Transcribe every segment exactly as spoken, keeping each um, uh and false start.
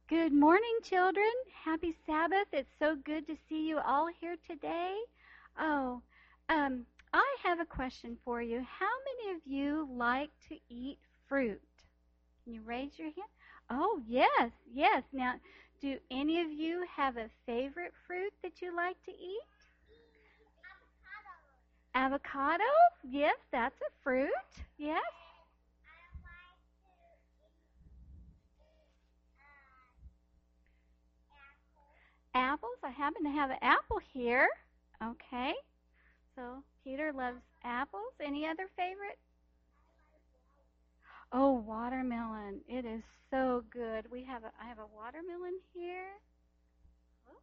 Good morning, children. Happy Sabbath. It's so good to see you all here today. Oh, um, I have a question for you. How many of you like to eat fruit? Can you raise your hand? Oh, yes, yes. Now, do any of you have a favorite fruit that you like to eat? Avocado. Avocado? Yes, that's a fruit. Yes. Apples. I happen to have an apple here. Okay. So Peter loves apples. Any other favorite? Oh, watermelon. It is so good. We have a I have a watermelon here. Oh,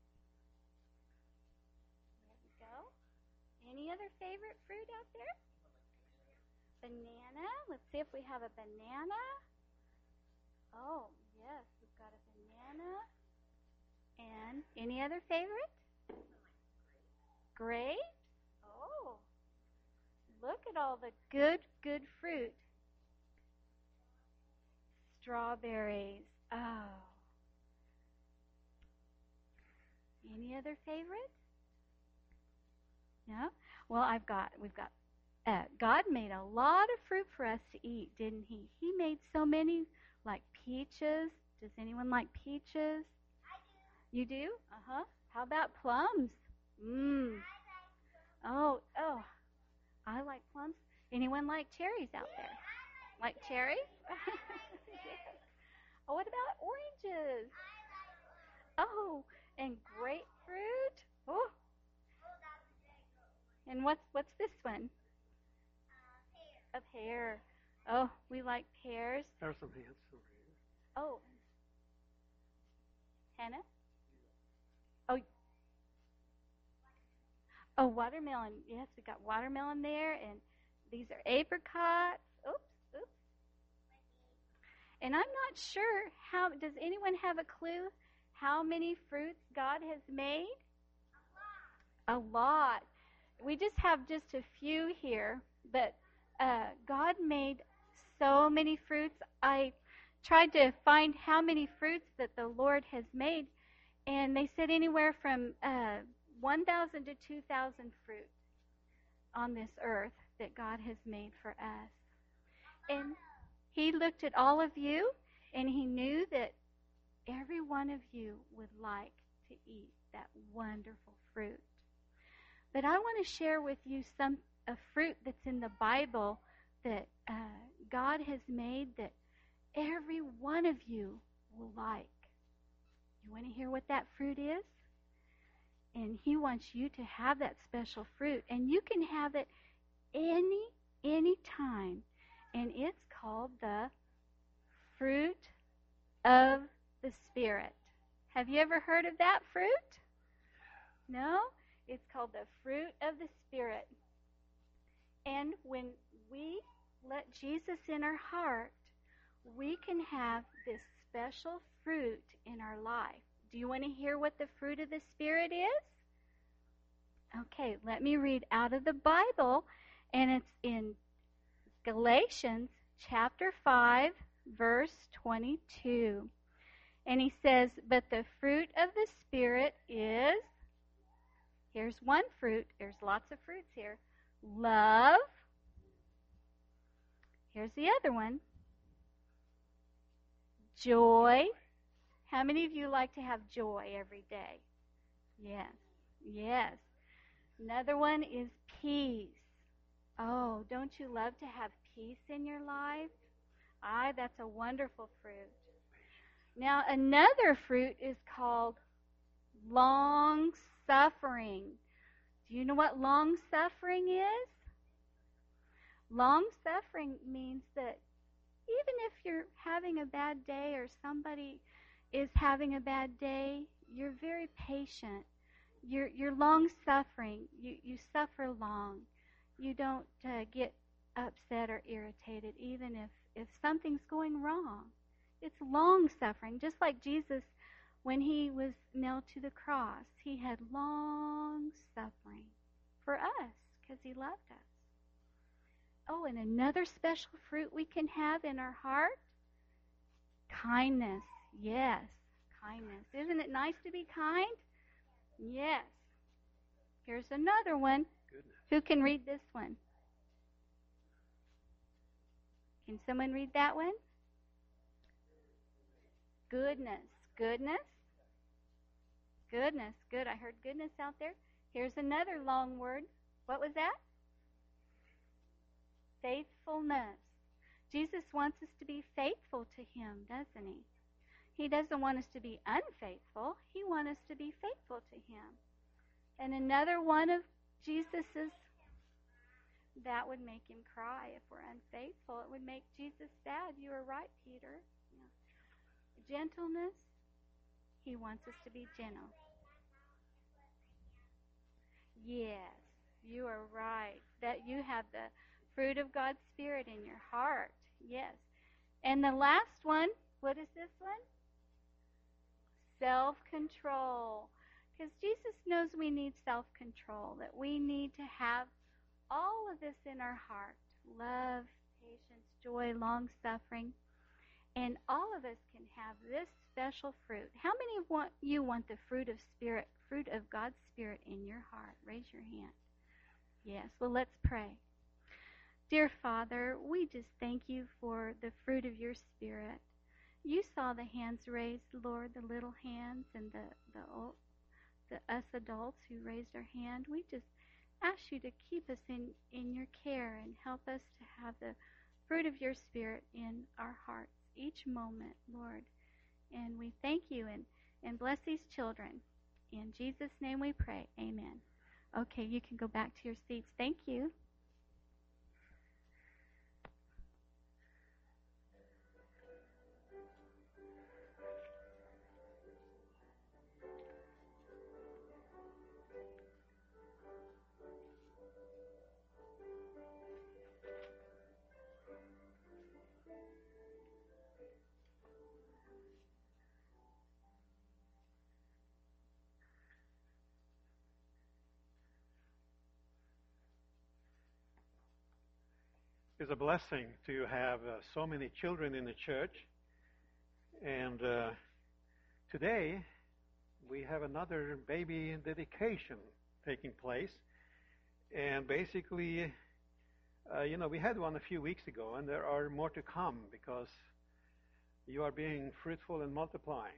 there we go. Any other favorite fruit out there? Banana. Let's see if we have a banana. Oh, yes, we've got a banana. And any other favorite? Grape. Oh, look at all the good, good fruit. Strawberries. Oh. Any other favorite? No? Well, I've got, we've got, uh, God made a lot of fruit for us to eat, didn't He? He made so many, like peaches. Does anyone like peaches? I do. You do? Uh-huh. How about plums? Mmm. Oh, oh. I like plums. Anyone like cherries out there? Like cherries? Yes. Oh, what about oranges? Oh, and grapefruit. Oh. And what's what's this one? Uh, pear. A pear. Oh, we like pears. There's some hands over here. Oh. Hannah? Oh. Oh, watermelon. Yes, we got watermelon there, and these are apricots. Oops, oops. And I'm not sure how. Does anyone have a clue how many fruits God has made? A lot. A lot. We just have just a few here, but uh, God made so many fruits. I tried to find how many fruits that the Lord has made, and they said anywhere from uh, one thousand to two thousand fruit on this earth that God has made for us. And He looked at all of you, and He knew that every one of you would like to eat that wonderful fruit. But I want to share with you some a fruit that's in the Bible that uh, God has made that every one of you will like. You want to hear what that fruit is? And He wants you to have that special fruit. And you can have it any, any time. And it's called the fruit of the Spirit. Have you ever heard of that fruit? No? It's called the fruit of the Spirit. And when we let Jesus in our heart, we can have this special fruit in our life. Do you want to hear what the fruit of the Spirit is? Okay, let me read out of the Bible, and it's in Galatians chapter five, verse twenty-two. And he says, but the fruit of the Spirit is, here's one fruit, there's lots of fruits here, love. Here's the other one, joy. How many of you like to have joy every day? Yes, yes. Another one is peace. Oh, don't you love to have peace in your life? Ah, that's a wonderful fruit. Now, another fruit is called long-suffering. Do you know what long-suffering is? Long-suffering means that even if you're having a bad day or somebody is having a bad day, you're very patient. You're, you're long-suffering. You, you suffer long. You don't uh, get upset or irritated even if, if something's going wrong. It's long-suffering. Just like Jesus, when He was nailed to the cross, He had long-suffering for us because He loved us. Oh, and another special fruit we can have in our heart, kindness. Yes, kindness. Isn't it nice to be kind? Yes. Here's another one. Goodness. Who can read this one? Can someone read that one? Goodness. Goodness. Goodness. Good. I heard goodness out there. Here's another long word. What was that? Faithfulness. Jesus wants us to be faithful to him, doesn't he? He doesn't want us to be unfaithful. He wants us to be faithful to him. And another one of Jesus's, that would make him cry if we're unfaithful. It would make Jesus sad. You are right, Peter. Yeah. Gentleness. He wants us to be gentle. Yes, you are right. That you have the fruit of God's Spirit in your heart. Yes. And the last one, what is this one? Self-control. Because Jesus knows we need self-control, that we need to have all of this in our heart. Love, patience, joy, long-suffering. And all of us can have this special fruit. How many of want, you want the fruit of Spirit, fruit of God's Spirit in your heart? Raise your hand. Yes, well, let's pray. Dear Father, we just thank you for the fruit of your Spirit. You saw the hands raised, Lord, the little hands and the, the, old, the us adults who raised our hand. We just ask you to keep us in, in your care and help us to have the fruit of your Spirit in our hearts each moment, Lord. And we thank you and, and bless these children. In Jesus' name we pray. Amen. Okay, you can go back to your seats. Thank you. It's a blessing to have uh, so many children in the church. And uh, today we have another baby dedication taking place. And basically, uh, you know, we had one a few weeks ago, and there are more to come because you are being fruitful and multiplying.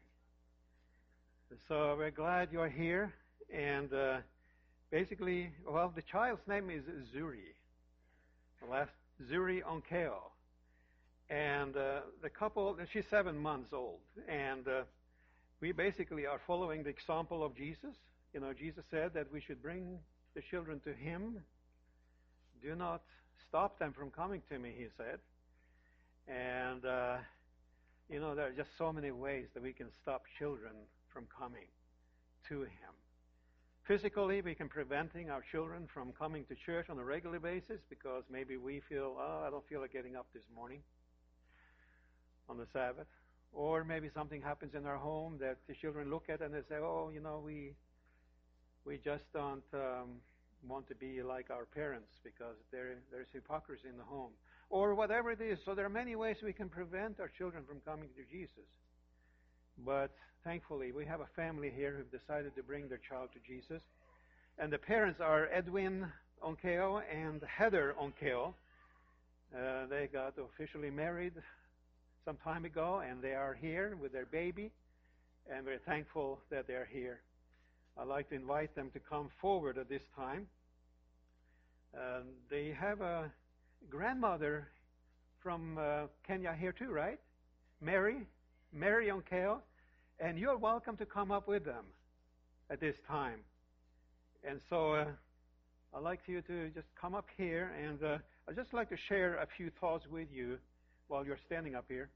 So we're glad you're here. And uh, basically, well, the child's name is Zuri. The last Zuri Onkeo. And uh, the couple, she's seven months old. And uh, we basically are following the example of Jesus. You know, Jesus said that we should bring the children to him. Do not stop them from coming to me, he said. And, uh, you know, there are just so many ways that we can stop children from coming to him. Physically, we can preventing our children from coming to church on a regular basis because maybe we feel, oh, I don't feel like getting up this morning on the Sabbath. Or maybe something happens in our home that the children look at and they say, oh, you know, we we just don't um, want to be like our parents because there there's hypocrisy in the home. Or whatever it is. So there are many ways we can prevent our children from coming to Jesus. But thankfully, we have a family here who've decided to bring their child to Jesus. And the parents are Edwin Onkeo and Heather Onkeo. Uh, they got officially married some time ago, and they are here with their baby. And we're thankful that they're here. I'd like to invite them to come forward at this time. Um, they have a grandmother from uh, Kenya here too, right? Mary. Mary Onkeo, and you're welcome to come up with them at this time. And so uh, I'd like you to just come up here, and uh, I'd just like to share a few thoughts with you while you're standing up here.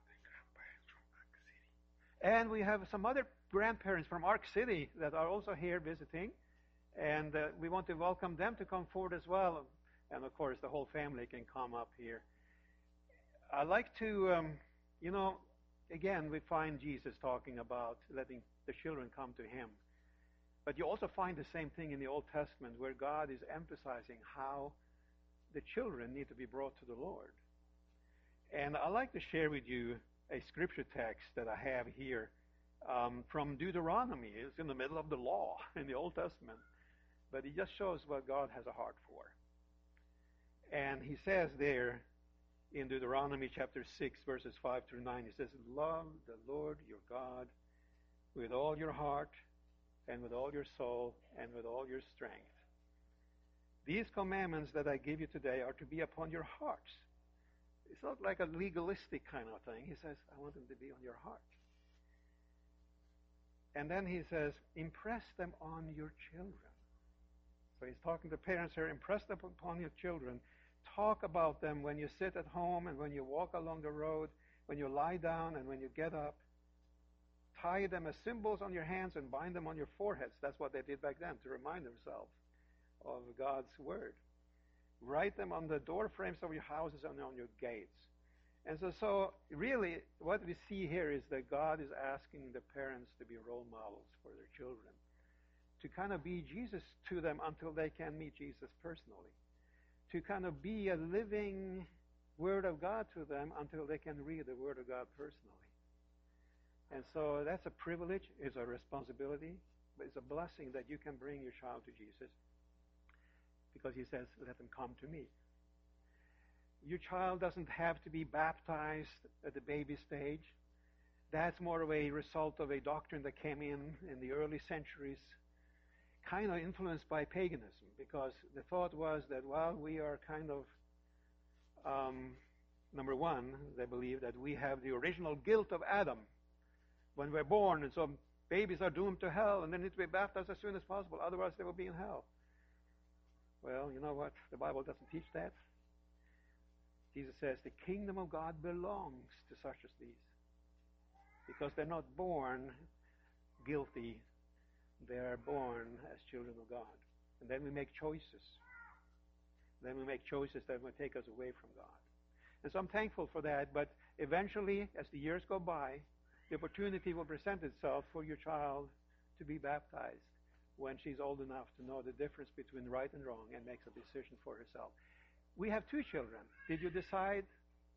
And we have some other grandparents from Ark City that are also here visiting, and uh, we want to welcome them to come forward as well. And of course, the whole family can come up here. I'd like to, um, you know, again, we find Jesus talking about letting the children come to him. But you also find the same thing in the Old Testament where God is emphasizing how the children need to be brought to the Lord. And I'd like to share with you a scripture text that I have here um, from Deuteronomy. It's in the middle of the law in the Old Testament, but it just shows what God has a heart for. And he says there in Deuteronomy chapter six, verses five through nine, he says, love the Lord your God with all your heart and with all your soul and with all your strength. These commandments that I give you today are to be upon your hearts. It's not like a legalistic kind of thing. He says, I want them to be on your heart. And then he says, impress them on your children. So he's talking to parents here, impress them upon your children. Talk about them when you sit at home and when you walk along the road, when you lie down and when you get up. Tie them as symbols on your hands and bind them on your foreheads. That's what they did back then, to remind themselves of God's word. Write them on the door frames of your houses and on your gates. And so, so really, what we see here is that God is asking the parents to be role models for their children, to kind of be Jesus to them until they can meet Jesus personally, to kind of be a living Word of God to them until they can read the Word of God personally. And so that's a privilege, it's a responsibility, but it's a blessing that you can bring your child to Jesus, because he says, let them come to me. Your child doesn't have to be baptized at the baby stage. That's more of a result of a doctrine that came in in the early centuries, kind of influenced by paganism, because the thought was that, well, we are kind of, um, number one, they believe that we have the original guilt of Adam when we're born, and so babies are doomed to hell, and they need to be baptized as soon as possible, otherwise they will be in hell. Well, you know what? The Bible doesn't teach that. Jesus says the kingdom of God belongs to such as these, because they're not born guilty. They are born as children of God. And then we make choices. Then we make choices that will take us away from God. And so I'm thankful for that, but eventually, as the years go by, the opportunity will present itself for your child to be baptized when she's old enough to know the difference between right and wrong and makes a decision for herself. We have two children. Did you decide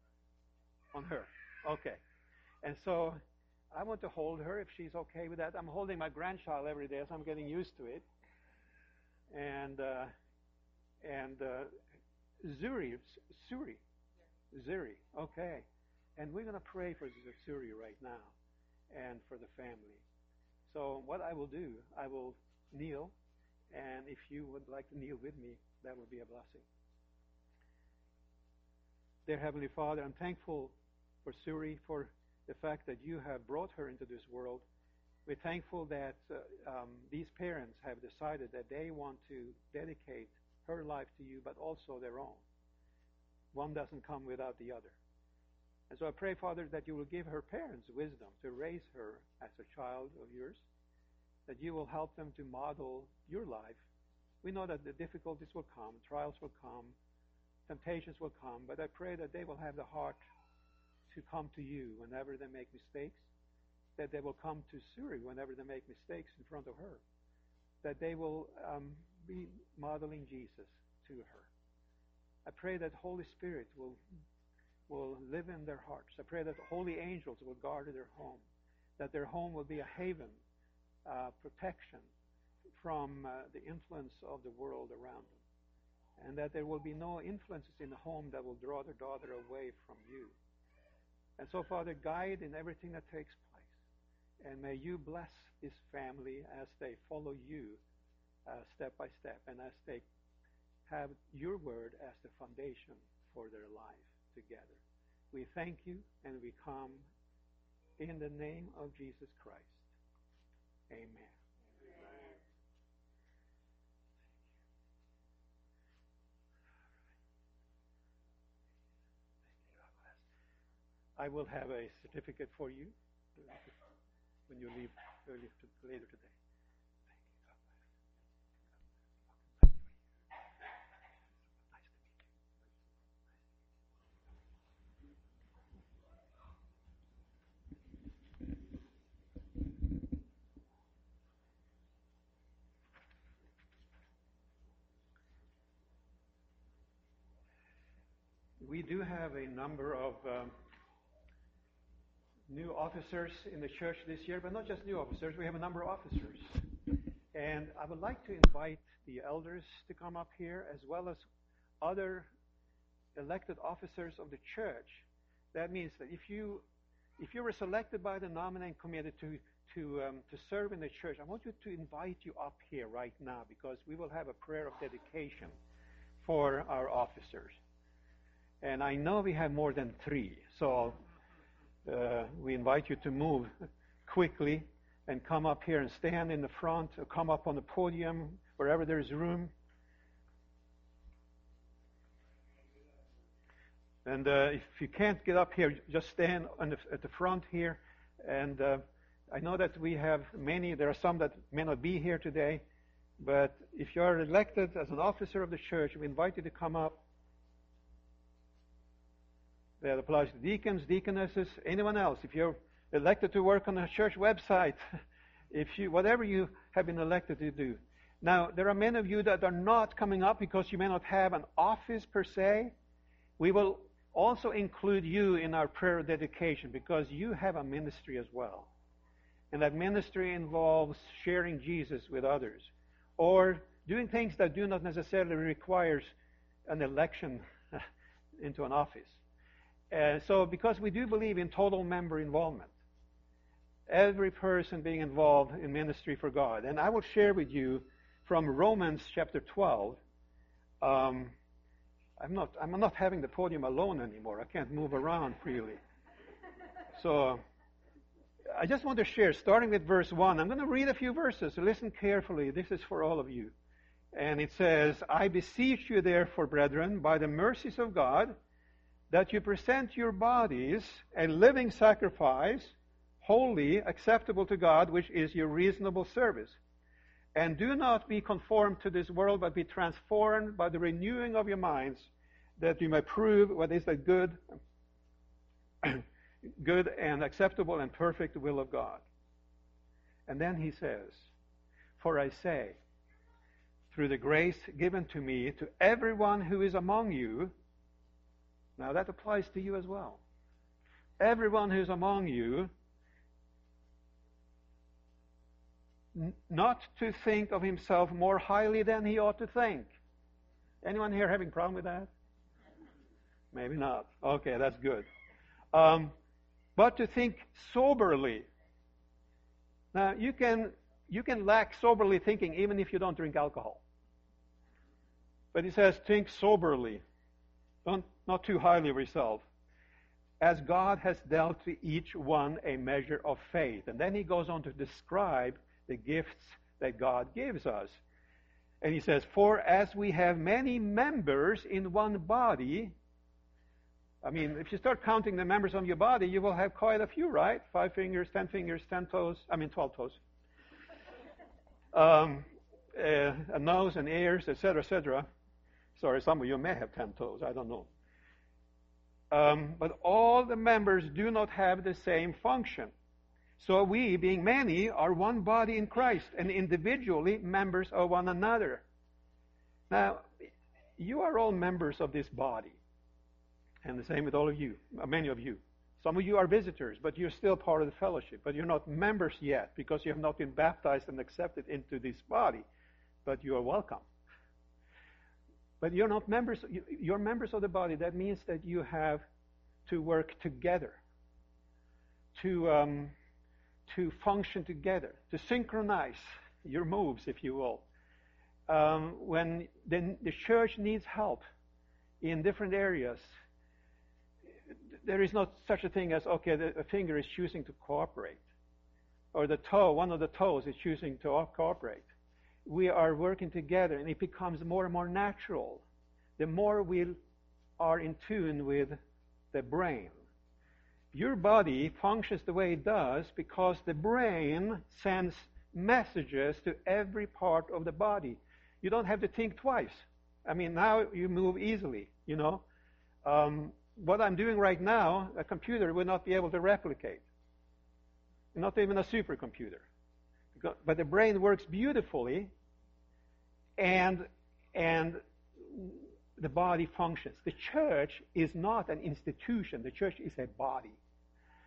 on her? Okay. And so I want to hold her if she's okay with that. I'm holding my grandchild every day, so I'm getting used to it. And uh, and uh, Zuri, Suri, Zuri, okay. And we're going to pray for Zuri right now and for the family. So what I will do, I will kneel, and if you would like to kneel with me, that would be a blessing. Dear Heavenly Father, I'm thankful for Suri, for the fact that you have brought her into this world. We're thankful that uh, um, these parents have decided that they want to dedicate her life to you, but also their own. One doesn't come without the other. And so I pray, Father, that you will give her parents wisdom to raise her as a child of yours, that you will help them to model your life. We know that the difficulties will come, trials will come, temptations will come, but I pray that they will have the heart to come to you whenever they make mistakes, that they will come to Suri whenever they make mistakes in front of her, that they will um, be modeling Jesus to her. I pray that Holy Spirit will will live in their hearts. I pray that the holy angels will guard their home, that their home will be a haven, uh, protection from uh, the influence of the world around them, and that there will be no influences in the home that will draw their daughter away from you. And so, Father, guide in everything that takes place, and may you bless this family as they follow you uh, step by step, and as they have your word as the foundation for their life together. We thank you, and we come in the name of Jesus Christ. Amen. Amen. I will have a certificate for you when you leave early to, later today. We do have a number of um, new officers in the church this year, but not just new officers. We have a number of officers. And I would like to invite the elders to come up here, as well as other elected officers of the church. That means that if you if you were selected by the nominating committee to to um, to serve in the church, I want you to invite you up here right now, because we will have a prayer of dedication for our officers. And I know we have more than three, so uh, we invite you to move quickly and come up here and stand in the front, or come up on the podium, wherever there's room. And uh, if you can't get up here, just stand on the, at the front here. And uh, I know that we have many, there are some that may not be here today, but if you are elected as an officer of the church, we invite you to come up. That applies to deacons, deaconesses, anyone else. If you're elected to work on a church website, if you, whatever you have been elected to do. Now, there are many of you that are not coming up because you may not have an office per se. We will also include you in our prayer dedication, because you have a ministry as well. And that ministry involves sharing Jesus with others, or doing things that do not necessarily require an election into an office. Uh, so because we do believe in total member involvement, every person being involved in ministry for God. And I will share with you from Romans chapter twelve. Um, I'm not I'm not having the podium alone anymore. I can't move around freely. So I just want to share, starting with verse one. I'm going to read a few verses. So listen carefully. This is for all of you. And it says, I beseech you therefore, brethren, by the mercies of God, that you present your bodies a living sacrifice, holy, acceptable to God, which is your reasonable service. And do not be conformed to this world, but be transformed by the renewing of your minds, that you may prove what is the good, good and acceptable and perfect will of God. And then he says, for I say, through the grace given to me, to everyone who is among you. Now that applies to you as well. Everyone who's among you, n- not to think of himself more highly than he ought to think. Anyone here having a problem with that? Maybe not. Okay, that's good. Um, but to think soberly. Now you can you can lack soberly thinking even if you don't drink alcohol. But he says, think soberly. Don't not too highly of yourself, as God has dealt to each one a measure of faith. And then he goes on to describe the gifts that God gives us. And he says, for as we have many members in one body, I mean, if you start counting the members of your body, you will have quite a few, right? Five fingers, ten fingers, ten toes, I mean twelve toes. um, uh, a nose and ears, et cetera, et cetera. Sorry, some of you may have ten toes, I don't know. Um, but all the members do not have the same function. So we, being many, are one body in Christ, and individually members of one another. Now, you are all members of this body. And the same with all of you, many of you. Some of you are visitors, but you're still part of the fellowship. But you're not members yet, because you have not been baptized and accepted into this body. But you are welcome. But you're not members, you're members of the body. That means that you have to work together, to um, to function together, to synchronize your moves, if you will. Um, when then the church needs help in different areas, there is not such a thing as, okay, the, the finger is choosing to cooperate, or the toe, one of the toes is choosing to cooperate. We are working together, and it becomes more and more natural the more we are in tune with the brain. Your body functions the way it does because the brain sends messages to every part of the body. You don't have to think twice. I mean, now you move easily, you know. Um, what I'm doing right now, a computer would not be able to replicate. Not even a supercomputer. But the brain works beautifully, and and the body functions. The church is not an institution. The church is a body.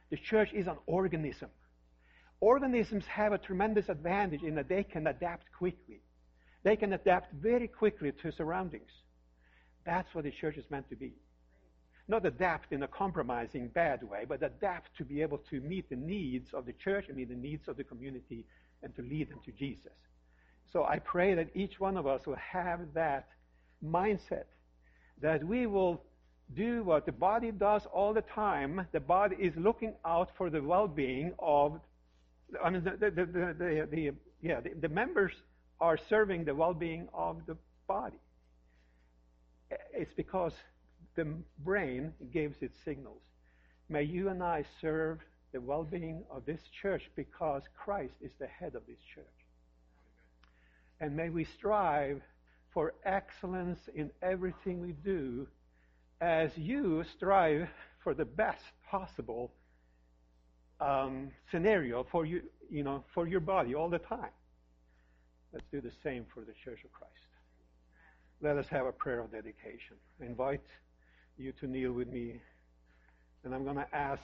The church is an organism. Organisms have a tremendous advantage in that they can adapt quickly. They can adapt very quickly to surroundings. That's what the church is meant to be. Not adapt in a compromising, bad way, but adapt to be able to meet the needs of the church and meet the needs of the community and to lead them to Jesus. So I pray that each one of us will have that mindset, that we will do what the body does all the time. The body is looking out for the well-being of, I mean, the, the, the, the, the yeah, the, the members are serving the well-being of the body. It's because the brain gives its signals. May you and I serve the well-being of this church because Christ is the head of this church. And may we strive for excellence in everything we do as you strive for the best possible um, scenario for you, you know, for your body all the time. Let's do the same for the Church of Christ. Let us have a prayer of dedication. I invite you to kneel with me, and I'm going to ask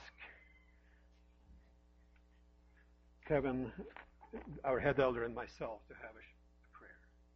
Kevin, our head elder, and myself to have a prayer.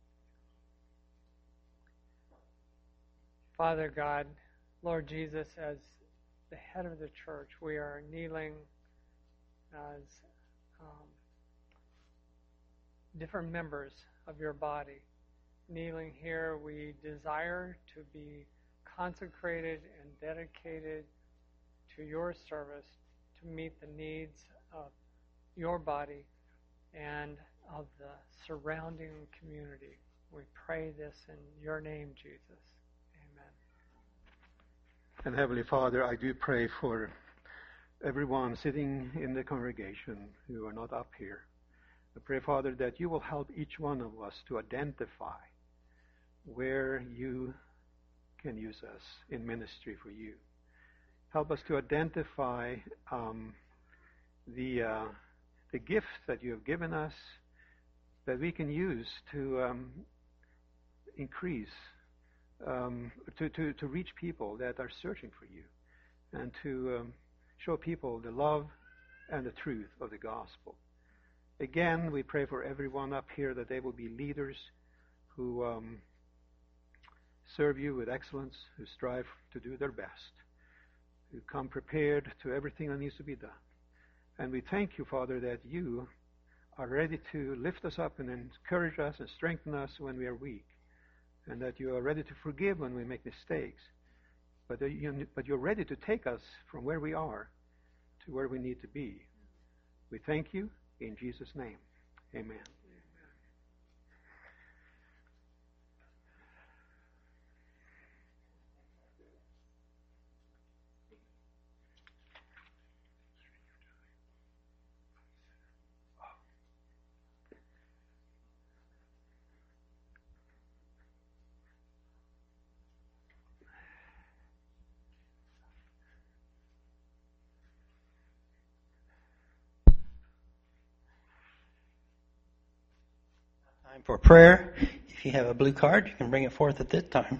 Father God, Lord Jesus, as the head of the church, we are kneeling as um, different members of your body. Kneeling here, we desire to be consecrated and dedicated to your service to meet the needs of your body and of the surrounding community. We pray this in your name, Jesus. Amen. And Heavenly Father, I do pray for everyone sitting in the congregation who are not up here. I pray, Father, that you will help each one of us to identify where you can use us in ministry for you. Help us to identify um, the uh, the gifts that you have given us that we can use to um, increase, um, to, to, to reach people that are searching for you, and to um, show people the love and the truth of the gospel. Again, we pray for everyone up here that they will be leaders who um, serve you with excellence, who strive to do their best, who come prepared to everything that needs to be done. And we thank you, Father, that you are ready to lift us up and encourage us and strengthen us when we are weak, and that you are ready to forgive when we make mistakes, but, that you, but you're ready to take us from where we are to where we need to be. We thank you in Jesus' name. Amen. Time for prayer. If you have a blue card, you can bring it forth at this time.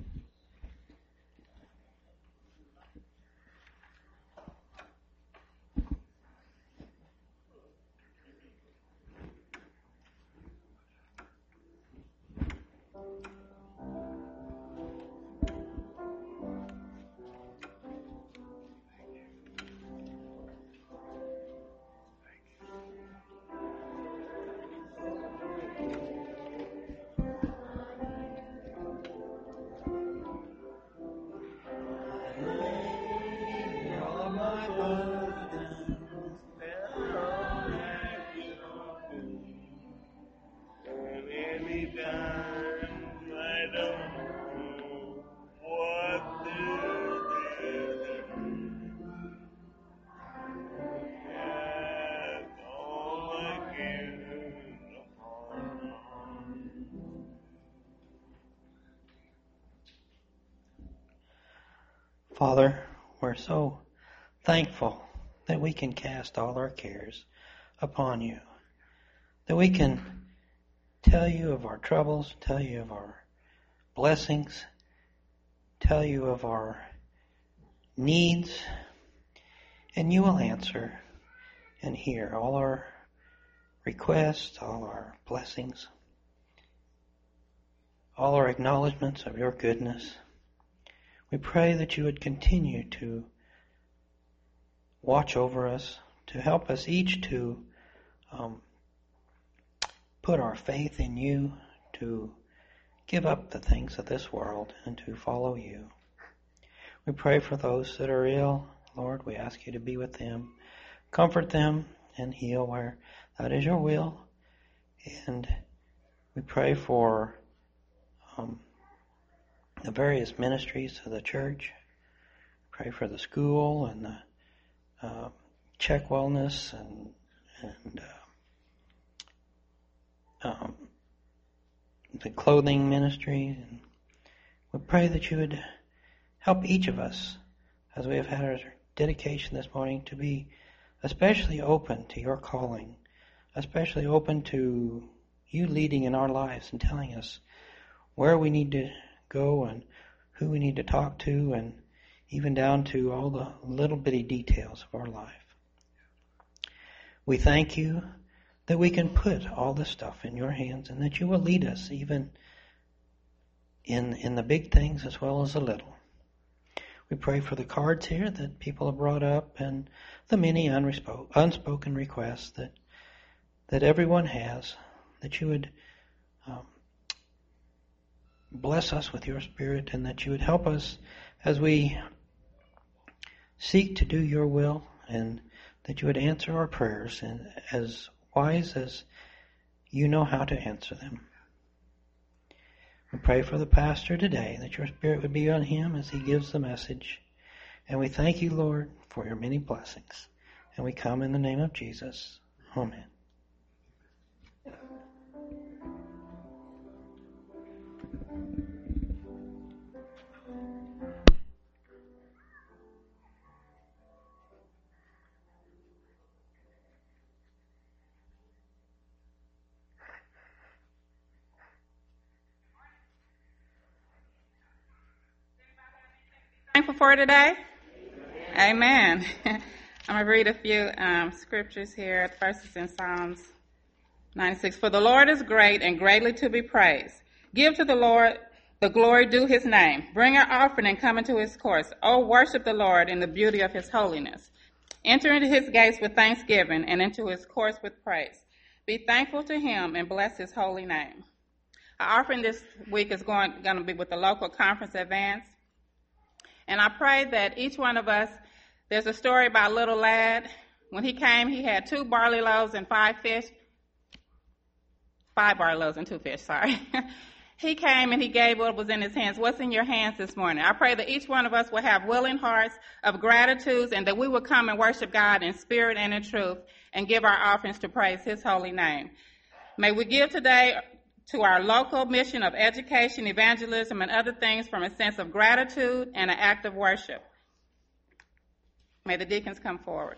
Father, we're so thankful that we can cast all our cares upon you, that we can tell you of our troubles, tell you of our blessings, tell you of our needs, and you will answer and hear all our requests, all our blessings, all our acknowledgments of your goodness. We pray that you would continue to watch over us, to help us each to um, put our faith in you, to give up the things of this world and to follow you. We pray for those that are ill. Lord, we ask you to be with them, comfort them, and heal where that is your will. And we pray for um, the various ministries of the church. Pray for the school and the uh, Check Wellness and and uh, um, the clothing ministry. And we pray that you would help each of us, as we have had our dedication this morning, to be especially open to your calling, especially open to you leading in our lives and telling us where we need to go and who we need to talk to, and even down to all the little bitty details of our life. We thank you that we can put all this stuff in your hands and that you will lead us even in in the big things as well as the little. We pray for the cards here that people have brought up and the many unrespo- unspoken requests that that everyone has, that you would um, bless us with your Spirit, and that you would help us as we seek to do your will, and that you would answer our prayers and as wise as you know how to answer them. We pray for the pastor today, that your Spirit would be on him as he gives the message. And we thank you, Lord, for your many blessings. And we come in the name of Jesus. Amen. Thankful for today? Amen. I'm going to read a few um, scriptures here. The first is in Psalms ninety-six. For the Lord is great and greatly to be praised. Give to the Lord the glory due his name. Bring your offering and come into his courts. Oh, worship the Lord in the beauty of his holiness. Enter into his gates with thanksgiving and into his courts with praise. Be thankful to him and bless his holy name. Our offering this week is going, going to be with the local conference advance. And I pray that each one of us, there's a story about a little lad. When he came, he had two barley loaves and five fish. Five barley loaves and two fish, sorry. He came and he gave what was in his hands. What's in your hands this morning? I pray that each one of us will have willing hearts of gratitude, and that we will come and worship God in spirit and in truth and give our offerings to praise his holy name. May we give today to our local mission of education, evangelism, and other things from a sense of gratitude and an act of worship. May the deacons come forward.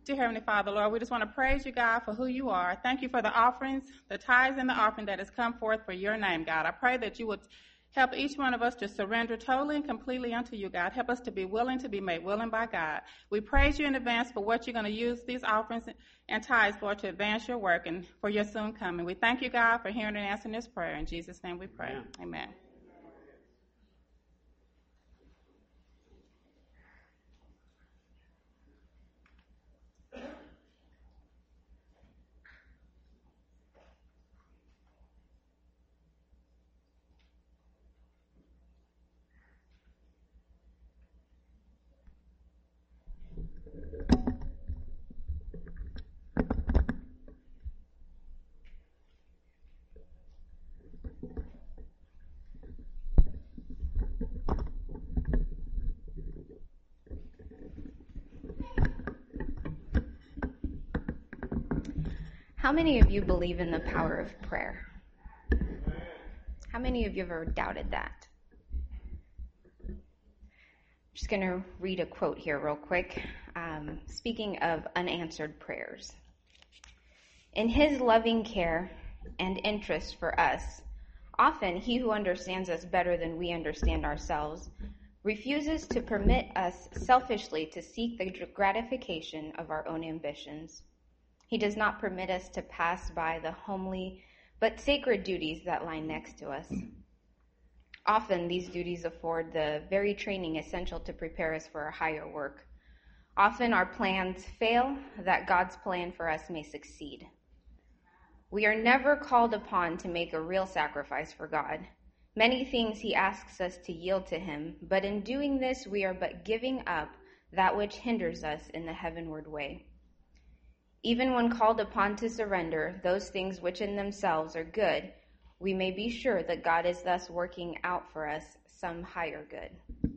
Dear Heavenly Father, Lord, we just want to praise you, God, for who you are. Thank you for the offerings, the tithes and the offering that has come forth for your name, God. I pray that you would help each one of us to surrender totally and completely unto you, God. Help us to be willing to be made willing by God. We praise you in advance for what you're going to use these offerings and tithes for to advance your work and for your soon coming. We thank you, God, for hearing and answering this prayer. In Jesus' name we pray. Amen. Amen. How many of you believe in the power of prayer? How many of you have ever doubted that? I'm just going to read a quote here real quick. Um, speaking of unanswered prayers. In his loving care and interest for us, often he who understands us better than we understand ourselves refuses to permit us selfishly to seek the gratification of our own ambitions. He does not permit us to pass by the homely but sacred duties that lie next to us. Often these duties afford the very training essential to prepare us for a higher work. Often our plans fail that God's plan for us may succeed. We are never called upon to make a real sacrifice for God. Many things he asks us to yield to him, but in doing this we are but giving up that which hinders us in the heavenward way. Even when called upon to surrender those things which in themselves are good, we may be sure that God is thus working out for us some higher good.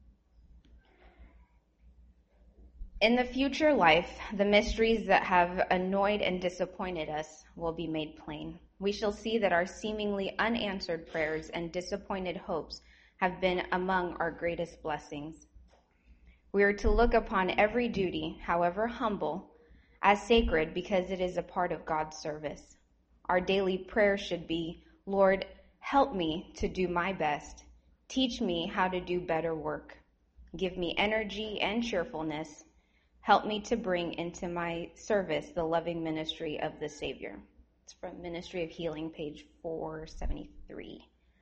In the future life, the mysteries that have annoyed and disappointed us will be made plain. We shall see that our seemingly unanswered prayers and disappointed hopes have been among our greatest blessings. We are to look upon every duty, however humble, as sacred because it is a part of God's service. Our daily prayer should be, Lord, help me to do my best. Teach me how to do better work. Give me energy and cheerfulness. Help me to bring into my service the loving ministry of the Savior. It's from Ministry of Healing, page four seventy-three.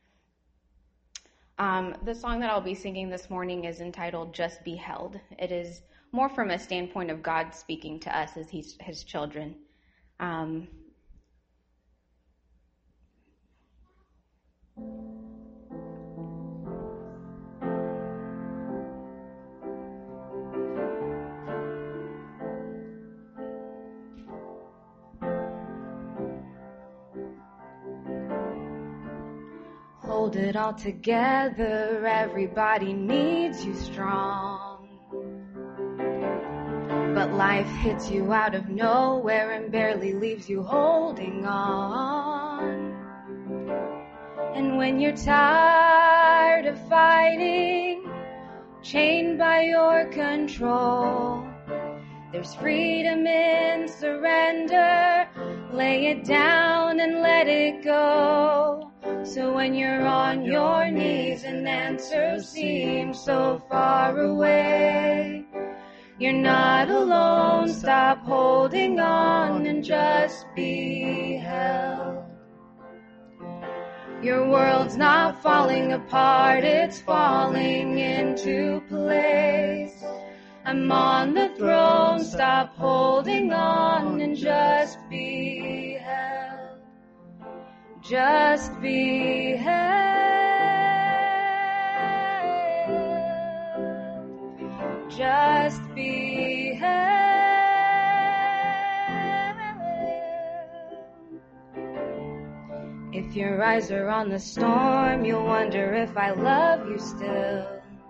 Um, the song that I'll be singing this morning is entitled Just Be Held. It is more from a standpoint of God speaking to us as he's, his children. Um, Hold it all together, everybody needs you strong. But life hits you out of nowhere and barely leaves you holding on. And when you're tired of fighting, chained by your control, there's freedom in surrender. Lay it down and let it go. So when you're on your knees and answers seem so far away, you're not alone. Stop holding on and just be held. Your world's not falling apart, it's falling into place. I'm on the throne. Stop holding on and just be held. Just be held. Just be held. If your eyes are on the storm, you'll wonder if I love you still.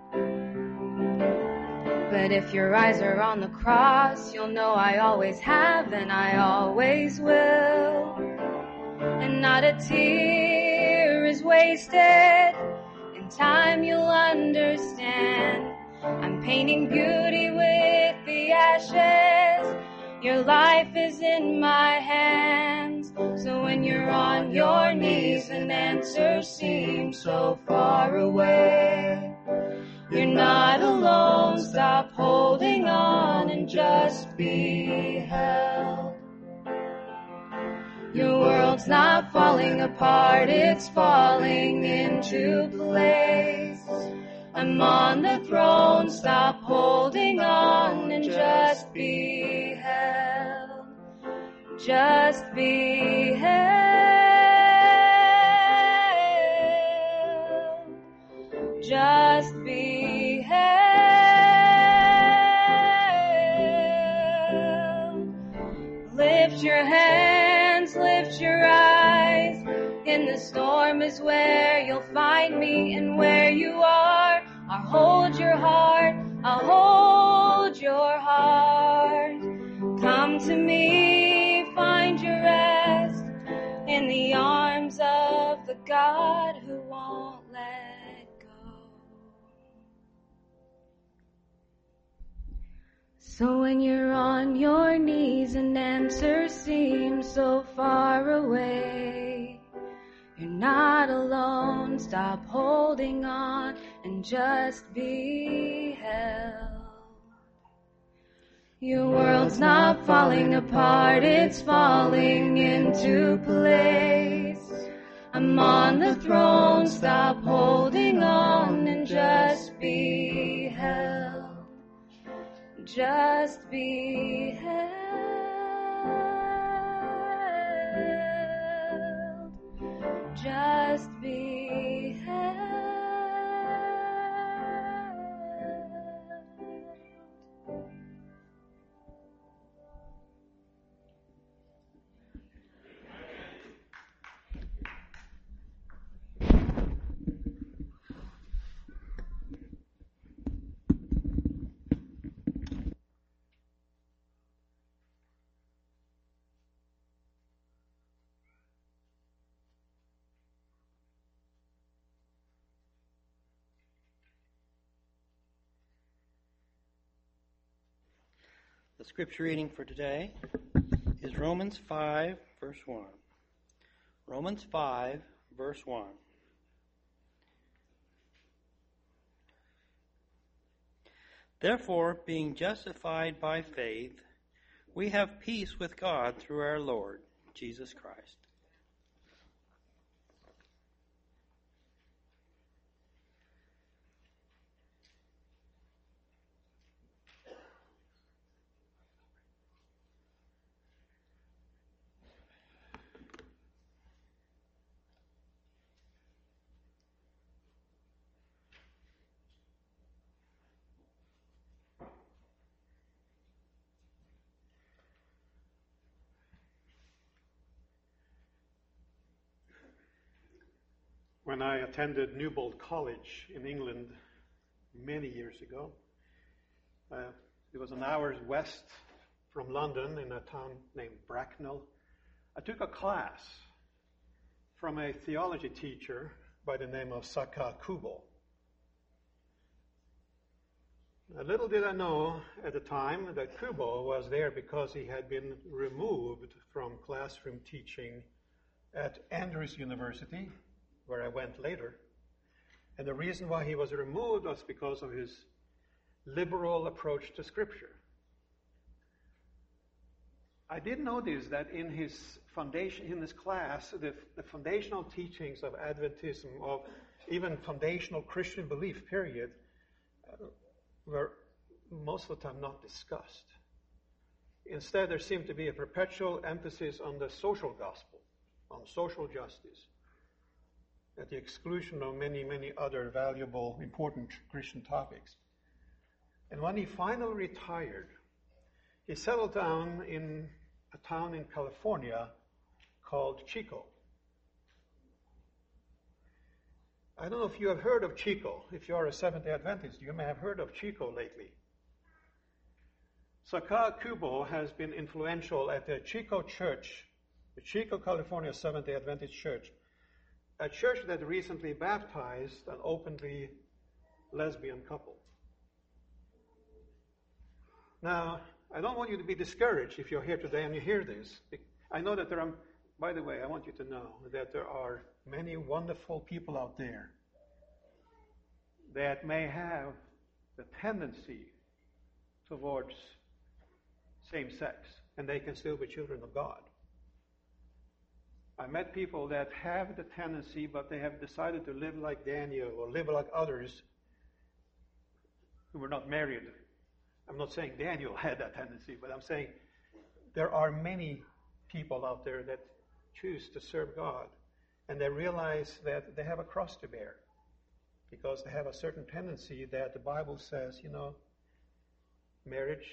But if your eyes are on the cross, you'll know I always have and I always will. And not a tear is wasted. In time you'll understand. I'm painting beauty with the ashes. Your life is in my hands. So when you're on your knees and answers seem so far away, you're not alone. Stop holding on and just be held. Your world's not falling apart, it's falling into place. I'm on the throne, stop holding on and just be held. Just be held. Just be held. Lift your hands, lift your eyes. In the storm is where you'll find me, and where you are, I'll hold your heart, I'll hold your heart. Come to me, find your rest in the arms of the God who won't let go. So when you're on your knees and answers seem so far away, you're not alone. Stop holding on and just be held. Your world's not falling apart, it's falling into place. I'm on the throne, stop holding on and just be held. Just be held. Just be held. The scripture reading for today is Romans five, verse one. Romans five, verse one. Therefore, being justified by faith, we have peace with God through our Lord Jesus Christ. When I attended Newbold College in England many years ago, uh, it was an hour west from London in a town named Bracknell. I took a class from a theology teacher by the name of Saka Kubo. Little did I know at the time that Kubo was there because he had been removed from classroom teaching at Andrews University, where I went later. And the reason why he was removed was because of his liberal approach to Scripture. I did notice that in his foundation, in his class, the, the foundational teachings of Adventism, of even foundational Christian belief, period, uh, were most of the time not discussed. Instead, there seemed to be a perpetual emphasis on the social gospel, on social justice, at the exclusion of many, many other valuable, important Christian topics. And when he finally retired, he settled down in a town in California called Chico. I don't know if you have heard of Chico. If you are a Seventh-day Adventist, you may have heard of Chico lately. Saka Kubo has been influential at the Chico Church, the Chico, California Seventh-day Adventist Church, a church that recently baptized an openly lesbian couple. Now, I don't want you to be discouraged if you're here today and you hear this. I know that there are, by the way, I want you to know that there are many wonderful people out there that may have the tendency towards same sex, and they can still be children of God. I met people that have the tendency, but they have decided to live like Daniel or live like others who were not married. I'm not saying Daniel had that tendency, but I'm saying there are many people out there that choose to serve God, and they realize that they have a cross to bear because they have a certain tendency that the Bible says, you know, marriage,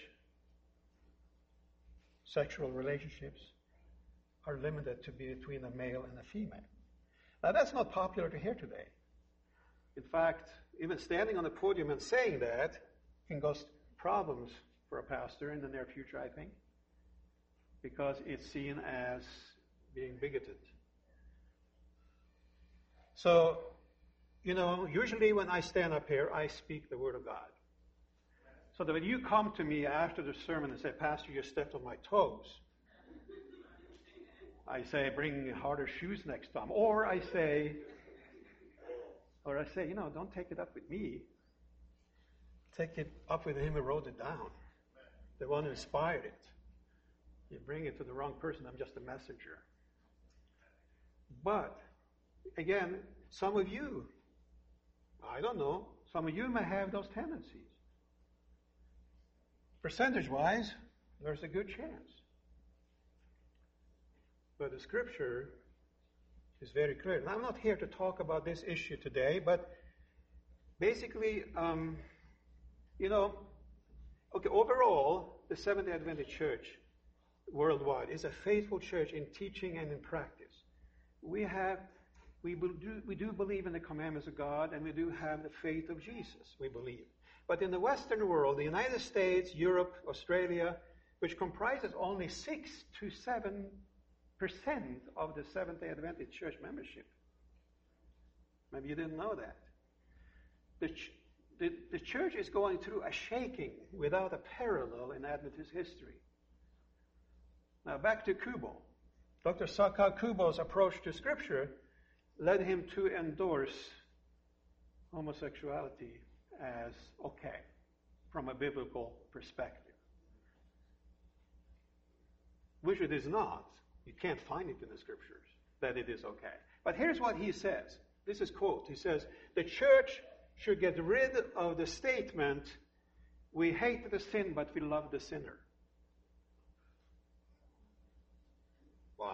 sexual relationships are limited to be between a male and a female. Now, that's not popular to hear today. In fact, even standing on the podium and saying that can cause problems for a pastor in the near future, I think, because it's seen as being bigoted. So, you know, usually when I stand up here, I speak the Word of God. So that when you come to me after the sermon and say, Pastor, you stepped on my toes, I say, bring harder shoes next time. Or I say, or I say, you know, don't take it up with me. Take it up with him who wrote it down, the one who inspired it. You bring it to the wrong person. I'm just a messenger. But, again, some of you, I don't know, some of you may have those tendencies. Percentage-wise, there's a good chance. But the Scripture is very clear. And I'm not here to talk about this issue today, but basically, um, you know, okay, overall, the Seventh-day Adventist Church worldwide is a faithful church in teaching and in practice. We have, we do, we do believe in the commandments of God, and we do have the faith of Jesus, we believe. But in the Western world, the United States, Europe, Australia, which comprises only six to seven percent of the Seventh-day Adventist Church membership. Maybe you didn't know that. The, ch- the, the church is going through a shaking without a parallel in Adventist history. Now back to Kubo. Doctor Sakao Kubo's approach to Scripture led him to endorse homosexuality as okay from a biblical perspective, which it is not. You can't find it in the Scriptures that it is okay. But here's what he says. This is quote. He says, the church should get rid of the statement, we hate the sin, but we love the sinner. Wow.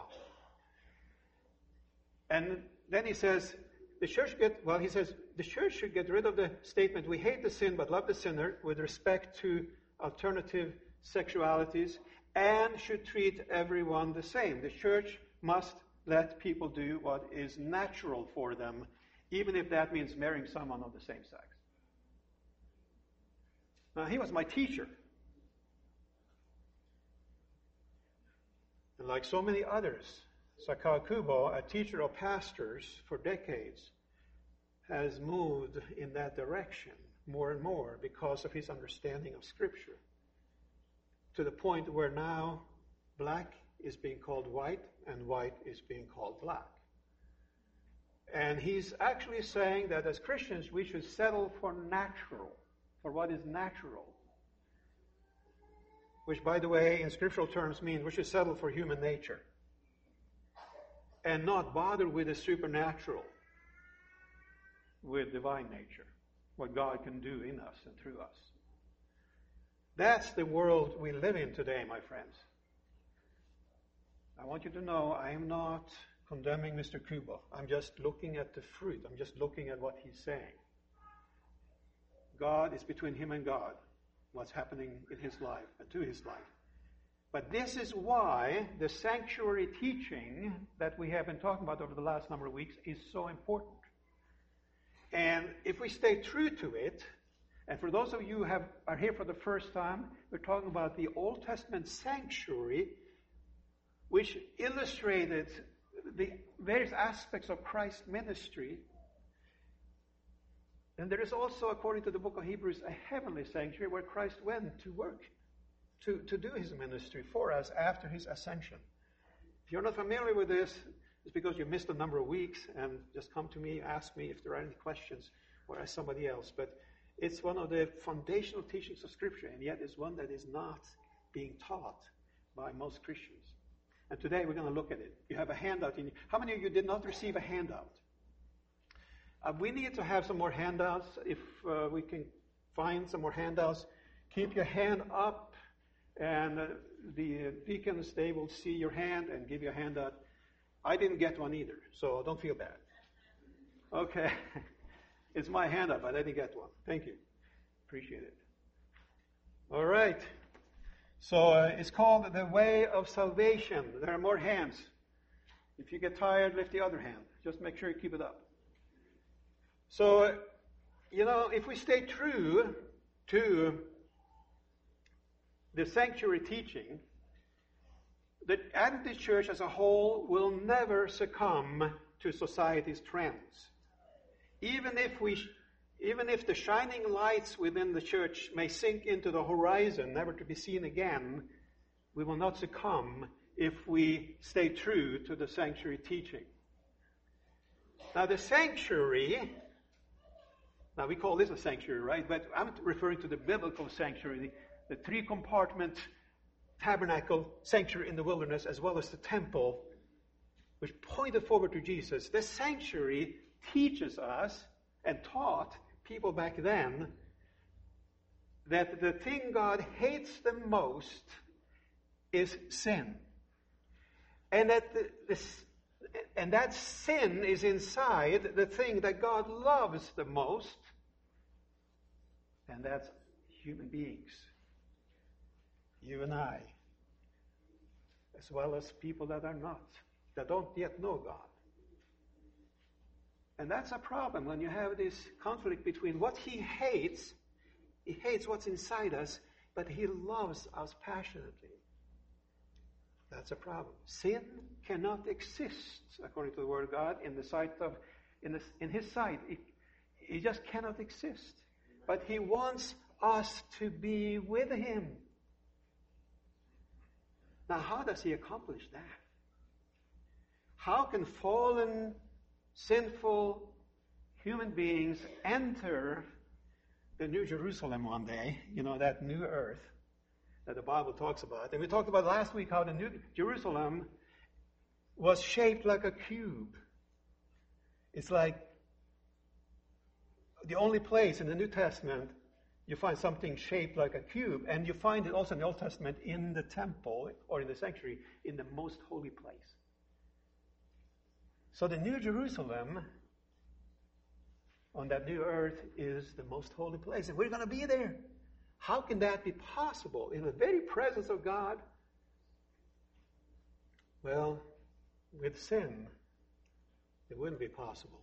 And then he says, the church get, well, he says, the church should get rid of the statement, we hate the sin, but love the sinner, with respect to alternative sexualities, and should treat everyone the same. The church must let people do what is natural for them, even if that means marrying someone of the same sex. Now, he was my teacher. And like so many others, Sakao Kubo, a teacher of pastors for decades, has moved in that direction more and more because of his understanding of Scripture, to the point where now black is being called white and white is being called black. And he's actually saying that as Christians we should settle for natural, for what is natural. Which, by the way, in scriptural terms means we should settle for human nature and not bother with the supernatural, with divine nature, what God can do in us and through us. That's the world we live in today, my friends. I want you to know I am not condemning Mister Kubo. I'm just looking at the fruit. I'm just looking at what he's saying. God is between him and God, what's happening in his life and to his life. But this is why the sanctuary teaching that we have been talking about over the last number of weeks is so important. And if we stay true to it, and for those of you who have, are here for the first time, we're talking about the Old Testament sanctuary, which illustrated the various aspects of Christ's ministry. And there is also, according to the book of Hebrews, a heavenly sanctuary where Christ went to work to, to do his ministry for us after his ascension. If you're not familiar with this, it's because you missed a number of weeks, and just come to me, ask me if there are any questions, or ask somebody else. But it's one of the foundational teachings of Scripture, and yet it's one that is not being taught by most Christians. And today we're going to look at it. You have a handout. In, how many of you did not receive a handout? Uh, we need to have some more handouts. If uh, we can find some more handouts, keep your hand up, and uh, the deacons, they will see your hand and give you a handout. I didn't get one either, so don't feel bad. Okay. It's my handout, but I didn't get one. Thank you. Appreciate it. All right. So uh, it's called the way of salvation. There are more hands. If you get tired, lift the other hand. Just make sure you keep it up. So, uh, you know, if we stay true to the sanctuary teaching, the Adventist Church as a whole will never succumb to society's trends. Even if we, even if the shining lights within the church may sink into the horizon, never to be seen again, we will not succumb if we stay true to the sanctuary teaching. Now, the sanctuary, now we call this a sanctuary, right? But I'm referring to the biblical sanctuary, the, the three-compartment tabernacle sanctuary in the wilderness, as well as the temple, which pointed forward to Jesus. The sanctuary teaches us and taught people back then that the thing God hates the most is sin. And that the, this, and that sin is inside the thing that God loves the most, and that's human beings. You and I, as well as people that are not, that don't yet know God. And that's a problem when you have this conflict between what he hates, he hates what's inside us, but he loves us passionately. That's a problem. Sin cannot exist, according to the Word of God, in the sight of, in, the, in his sight. It, it just cannot exist. But he wants us to be with him. Now, how does he accomplish that? How can fallen, sinful human beings enter the New Jerusalem one day, you know, that new earth that the Bible talks about? And we talked about last week how the New Jerusalem was shaped like a cube. It's like the only place in the New Testament you find something shaped like a cube, and you find it also in the Old Testament in the temple or in the sanctuary, in the most holy place. So the New Jerusalem on that new earth is the most holy place, and we're going to be there. How can that be possible in the very presence of God? Well, with sin, it wouldn't be possible.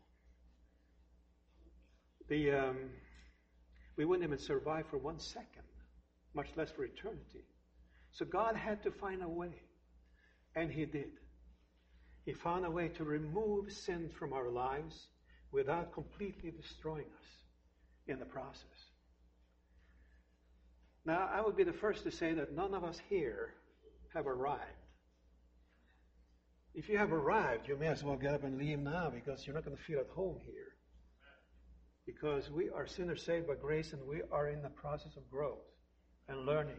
The um, we wouldn't even survive for one second, much less for eternity. So God had to find a way, and he did. He found a way to remove sin from our lives without completely destroying us in the process. Now, I would be the first to say that none of us here have arrived. If you have arrived, you may as well get up and leave now, because you're not going to feel at home here. Because we are sinners saved by grace, and we are in the process of growth and learning.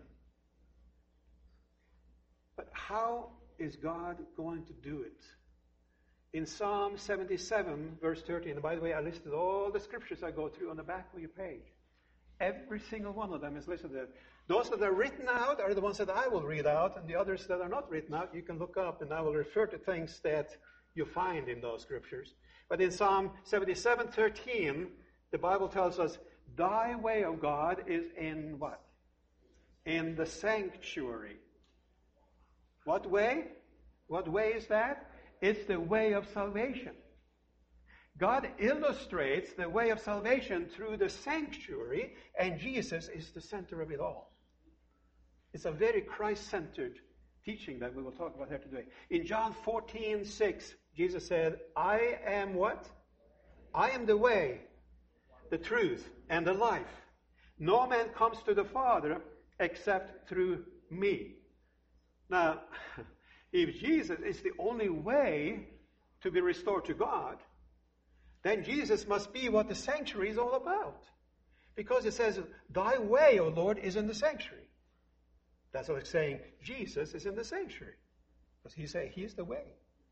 But how is God going to do it? In Psalm seventy-seven, verse thirteen, and by the way, I listed all the scriptures I go through on the back of your page. Every single one of them is listed there. Those that are written out are the ones that I will read out, and the others that are not written out, you can look up, and I will refer to things that you find in those scriptures. But in Psalm seventy-seven, thirteen, the Bible tells us, thy way, O God, is in what? In the sanctuary. What way? What way is that? It's the way of salvation. God illustrates the way of salvation through the sanctuary, and Jesus is the center of it all. It's a very Christ-centered teaching that we will talk about here today. In John fourteen, six, Jesus said, I am what? I am the way, the truth, and the life. No man comes to the Father except through me. Now, if Jesus is the only way to be restored to God, then Jesus must be what the sanctuary is all about. Because it says, thy way, O Lord, is in the sanctuary. That's what it's saying. Jesus is in the sanctuary. Because he say he's the way.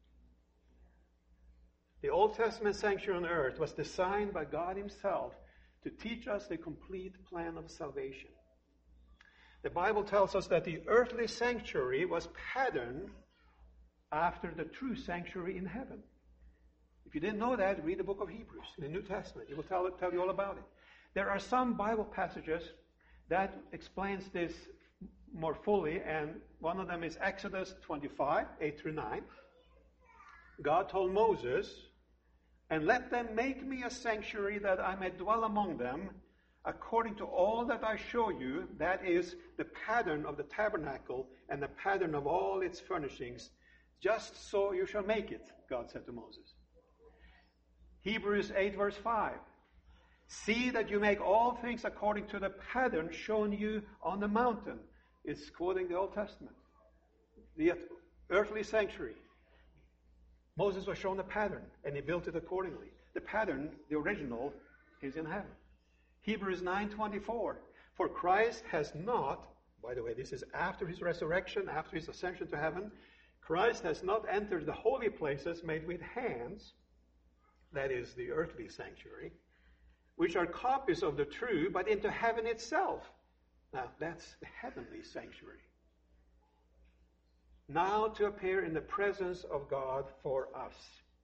The Old Testament sanctuary on earth was designed by God himself to teach us the complete plan of salvation. The Bible tells us that the earthly sanctuary was patterned after the true sanctuary in heaven. If you didn't know that, read the book of Hebrews in the New Testament. It will tell, tell you all about it. There are some Bible passages that explains this more fully, and one of them is Exodus twenty-five, eight through nine. God told Moses, and let them make me a sanctuary that I may dwell among them, according to all that I show you, that is the pattern of the tabernacle and the pattern of all its furnishings. Just so you shall make it, God said to Moses. Hebrews eight verse five. See that you make all things according to the pattern shown you on the mountain. It's quoting the Old Testament. The earthly sanctuary. Moses was shown the pattern, and he built it accordingly. The pattern, the original, is in heaven. Hebrews nine twenty-four. For Christ has not, by the way, this is after his resurrection, after his ascension to heaven, Christ has not entered the holy places made with hands, that is the earthly sanctuary, which are copies of the true, but into heaven itself. Now, that's the heavenly sanctuary. Now to appear in the presence of God for us.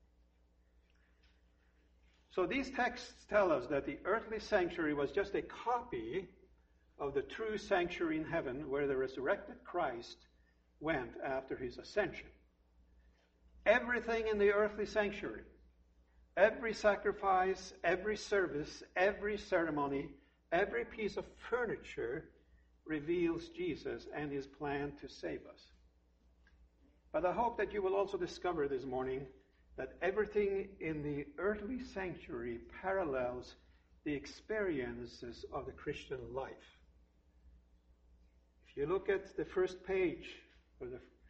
So these texts tell us that the earthly sanctuary was just a copy of the true sanctuary in heaven, where the resurrected Christ went after his ascension. Everything in the earthly sanctuary, every sacrifice, every service, every ceremony, every piece of furniture reveals Jesus and his plan to save us. But I hope that you will also discover this morning that everything in the earthly sanctuary parallels the experiences of the Christian life. If you look at the first page of,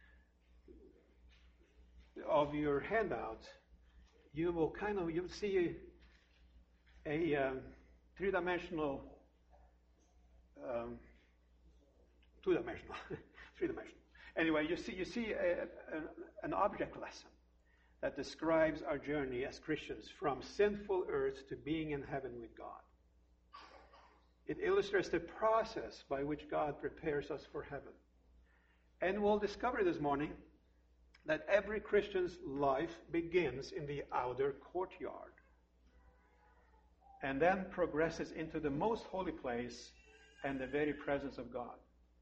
the, of your handout, you will kind of, you'll see a, a um, three-dimensional, um, two-dimensional, three-dimensional. Anyway, you see, you see a, a, an object lesson that describes our journey as Christians from sinful earth to being in heaven with God. It illustrates the process by which God prepares us for heaven. And we'll discover this morning that every Christian's life begins in the outer courtyard and then progresses into the most holy place and the very presence of God.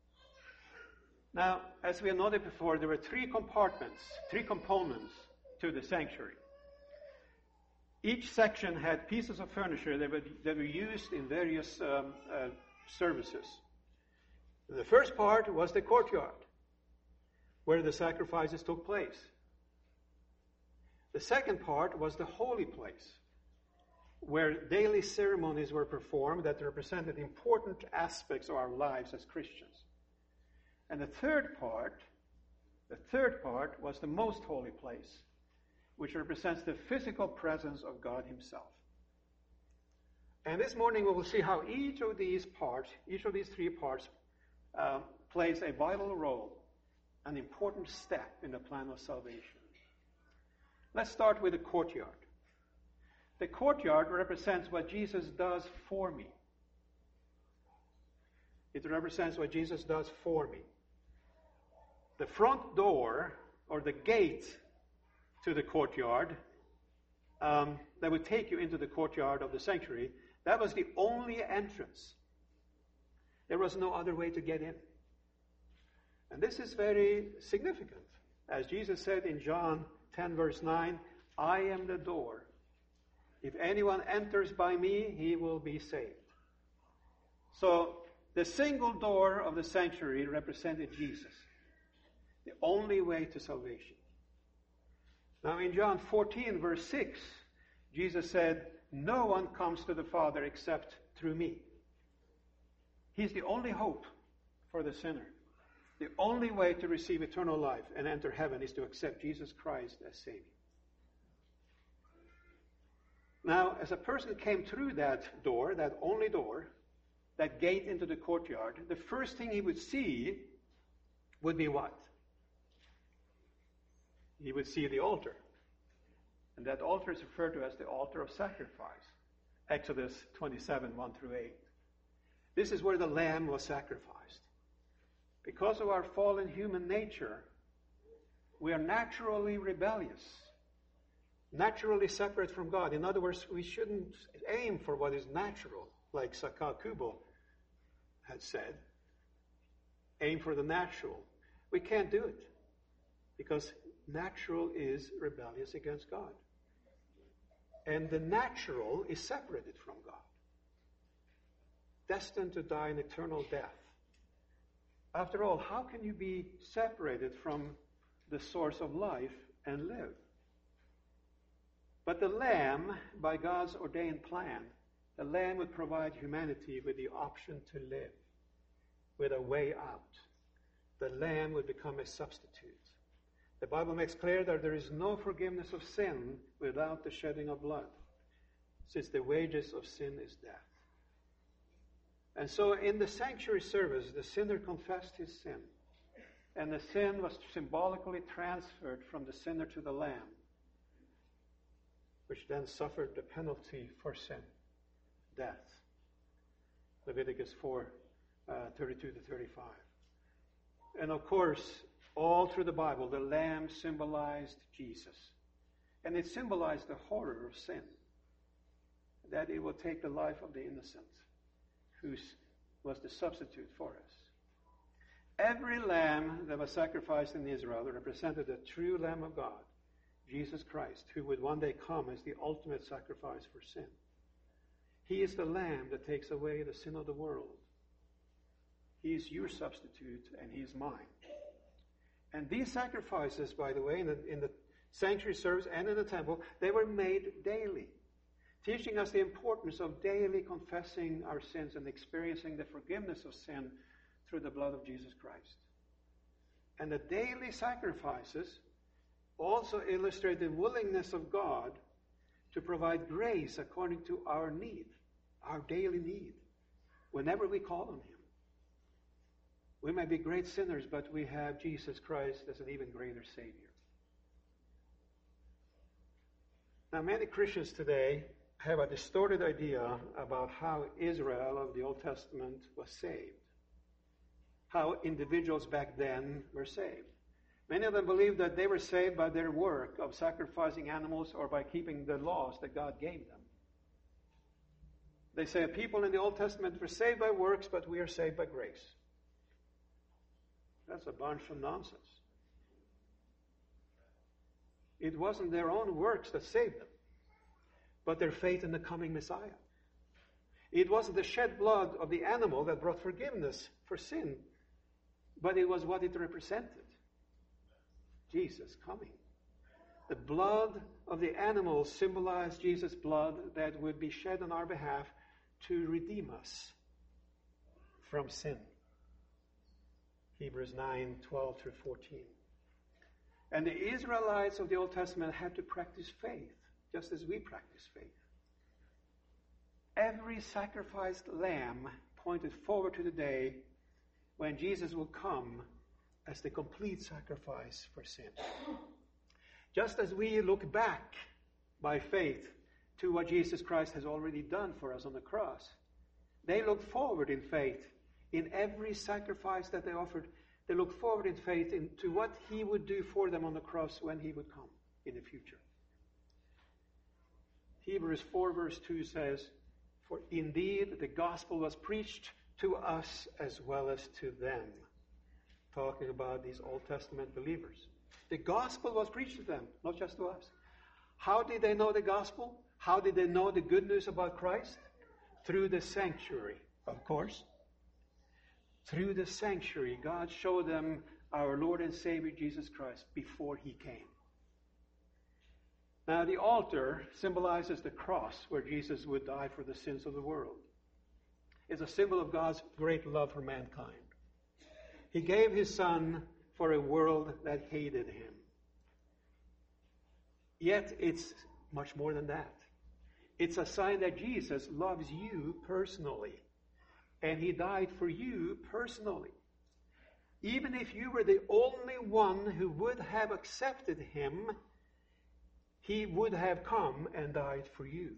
Now, as we have noted before, there were three compartments, three components to the sanctuary. Each section had pieces of furniture that were, that were used in various um, uh, services. The first part was the courtyard, where the sacrifices took place. The second part was the holy place, where daily ceremonies were performed that represented important aspects of our lives as Christians. And the third part, the third part was the most holy place, which represents the physical presence of God himself. And this morning we will see how each of these parts, each of these three parts, uh, plays a vital role, an important step in the plan of salvation. Let's start with the courtyard. The courtyard represents what Jesus does for me. It represents what Jesus does for me. The front door, or the gate to the courtyard, um, that would take you into the courtyard of the sanctuary, that was the only entrance. There was no other way to get in. And this is very significant. As Jesus said in John ten verse nine, I am the door. If anyone enters by me, he will be saved. So the single door of the sanctuary represented Jesus, the only way to salvation. Now in John fourteen verse six, Jesus said, no one comes to the Father except through me. He's the only hope for the sinner. The only way to receive eternal life and enter heaven is to accept Jesus Christ as Savior. Now, as a person came through that door, that only door, that gate into the courtyard, the first thing he would see would be what? He would see the altar. And that altar is referred to as the altar of sacrifice. Exodus twenty-seven, one through eight. This is where the lamb was sacrificed. Because of our fallen human nature, we are naturally rebellious, naturally separate from God. In other words, we shouldn't aim for what is natural, like Sakar Kubo had said. Aim for the natural. We can't do it because natural is rebellious against God. And the natural is separated from God, destined to die an eternal death. After all, how can you be separated from the source of life and live? But the Lamb, by God's ordained plan, the Lamb would provide humanity with the option to live, with a way out. The Lamb would become a substitute. The Bible makes clear that there is no forgiveness of sin without the shedding of blood, since the wages of sin is death. And so in the sanctuary service, the sinner confessed his sin, and the sin was symbolically transferred from the sinner to the Lamb, which then suffered the penalty for sin, death. Leviticus four, uh, thirty-two to thirty-five. And of course, all through the Bible, the Lamb symbolized Jesus. And it symbolized the horror of sin, that it will take the life of the innocent, who was the substitute for us. Every lamb that was sacrificed in Israel represented the true Lamb of God, Jesus Christ, who would one day come as the ultimate sacrifice for sin. He is the Lamb that takes away the sin of the world. He is your substitute, and He is mine. And these sacrifices, by the way, in the, in the sanctuary service and in the temple, they were made daily, teaching us the importance of daily confessing our sins and experiencing the forgiveness of sin through the blood of Jesus Christ. And the daily sacrifices also illustrate the willingness of God to provide grace according to our need, our daily need, whenever we call on Him. We may be great sinners, but we have Jesus Christ as an even greater Savior. Now, many Christians today have a distorted idea about how Israel of the Old Testament was saved, how individuals back then were saved. Many of them believe that they were saved by their work of sacrificing animals or by keeping the laws that God gave them. They say people in the Old Testament were saved by works, but we are saved by grace. That's a bunch of nonsense. It wasn't their own works that saved them, but their faith in the coming Messiah. It wasn't the shed blood of the animal that brought forgiveness for sin, but it was what it represented. Jesus coming. The blood of the animal symbolized Jesus' blood that would be shed on our behalf to redeem us from sin. Hebrews nine, twelve through fourteen. And the Israelites of the Old Testament had to practice faith, just as we practice faith. Every sacrificed lamb pointed forward to the day when Jesus will come as the complete sacrifice for sin. Just as we look back by faith to what Jesus Christ has already done for us on the cross, they look forward in faith in every sacrifice that they offered. They look forward in faith into what He would do for them on the cross when He would come in the future. Hebrews four verse two says, "For indeed the gospel was preached to us as well as to them." Talking about these Old Testament believers. The gospel was preached to them, not just to us. How did they know the gospel? How did they know the good news about Christ? Through the sanctuary, of course. Through the sanctuary, God showed them our Lord and Savior Jesus Christ before He came. Now, the altar symbolizes the cross where Jesus would die for the sins of the world. It's a symbol of God's great love for mankind. He gave his Son for a world that hated him. Yet it's much more than that. It's a sign that Jesus loves you personally. And he died for you personally. Even if you were the only one who would have accepted him, he would have come and died for you.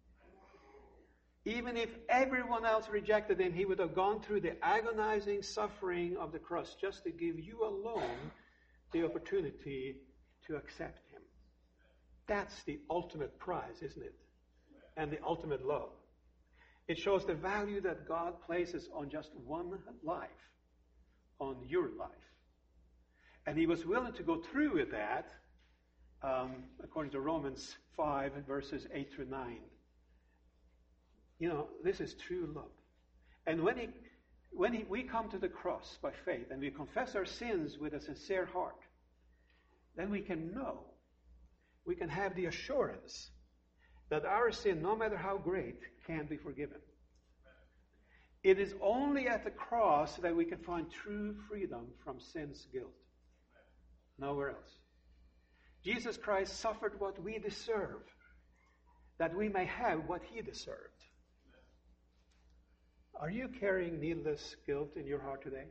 Even if everyone else rejected him, he would have gone through the agonizing suffering of the cross just to give you alone the opportunity to accept him. That's the ultimate prize, isn't it? And the ultimate love. It shows the value that God places on just one life, on your life. And he was willing to go through with that, um, according to Romans five, verses eight through nine. You know, this is true love. And when he, when he, we come to the cross by faith and we confess our sins with a sincere heart, then we can know, we can have the assurance that our sin, no matter how great, can be forgiven. It is only at the cross that we can find true freedom from sin's guilt. Nowhere else. Jesus Christ suffered what we deserve, that we may have what he deserved. Are you carrying needless guilt in your heart today?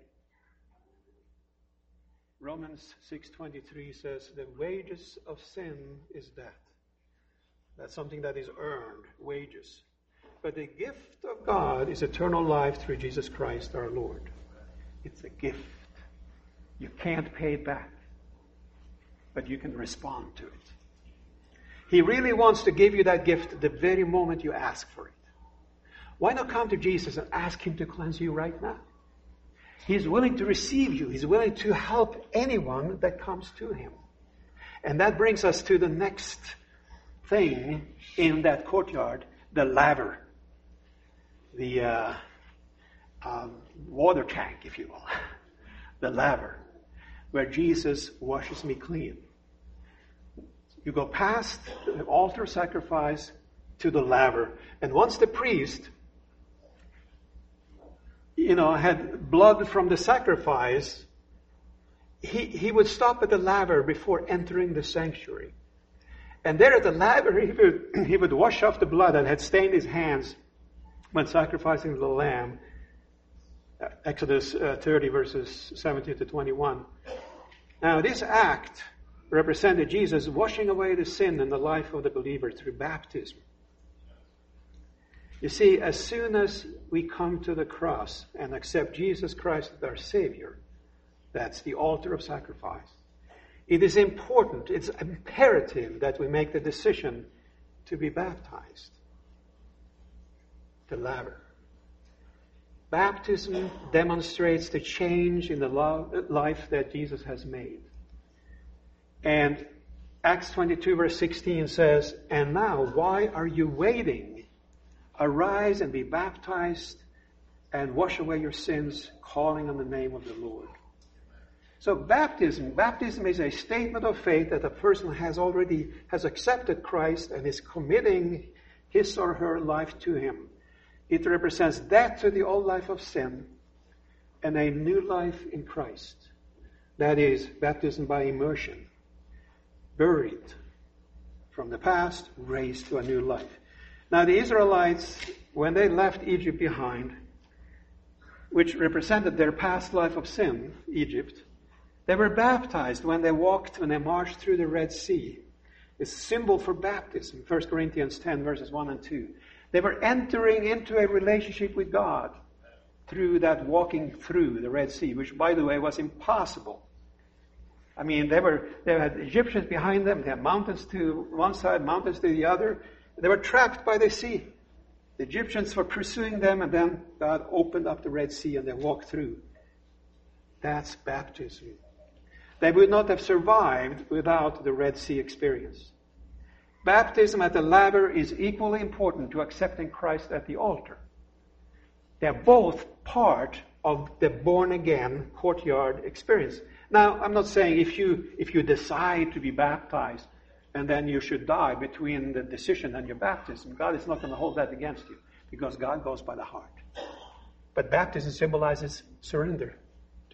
Romans six twenty-three says, the wages of sin is death. That's something that is earned, wages. But the gift of God is eternal life through Jesus Christ our Lord. It's a gift. You can't pay it back, but you can respond to it. He really wants to give you that gift the very moment you ask for it. Why not come to Jesus and ask him to cleanse you right now? He's willing to receive you. He's willing to help anyone that comes to him. And that brings us to the next thing in that courtyard, the laver. The uh, um, water tank, if you will. The laver, where Jesus washes me clean. You go past the altar sacrifice to the laver. And once the priest, you know, had blood from the sacrifice, he, he would stop at the laver before entering the sanctuary. And there at the laver, he would, he would wash off the blood that had stained his hands when sacrificing the lamb. Exodus uh, thirty, verses seventeen to twenty-one. Now, this act represented Jesus washing away the sin in the life of the believer through baptism. You see, as soon as we come to the cross and accept Jesus Christ as our Savior, that's the altar of sacrifice, it is important, it's imperative that we make the decision to be baptized. The laver. Baptism demonstrates the change in the life that Jesus has made. And Acts twenty-two verse sixteen says, and now, why are you waiting? Arise and be baptized and wash away your sins, calling on the name of the Lord. So baptism, baptism is a statement of faith that a person has already, has accepted Christ and is committing his or her life to him. It represents death to the old life of sin and a new life in Christ. That is, baptism by immersion. Buried from the past, raised to a new life. Now the Israelites, when they left Egypt behind, which represented their past life of sin, Egypt, they were baptized when they walked, when they marched through the Red Sea. It's a symbol for baptism, First Corinthians ten, verses one and two. They were entering into a relationship with God through that walking through the Red Sea, which, by the way, was impossible. I mean, they were they had Egyptians behind them. They had mountains to one side, mountains to the other. They were trapped by the sea. The Egyptians were pursuing them, and then God opened up the Red Sea and they walked through. That's baptism. They would not have survived without the Red Sea experience. Baptism at the laver is equally important to accepting Christ at the altar. They're both part of the born-again courtyard experience. Now, I'm not saying if you if you decide to be baptized and then you should die between the decision and your baptism, God is not going to hold that against you because God goes by the heart. But baptism symbolizes surrender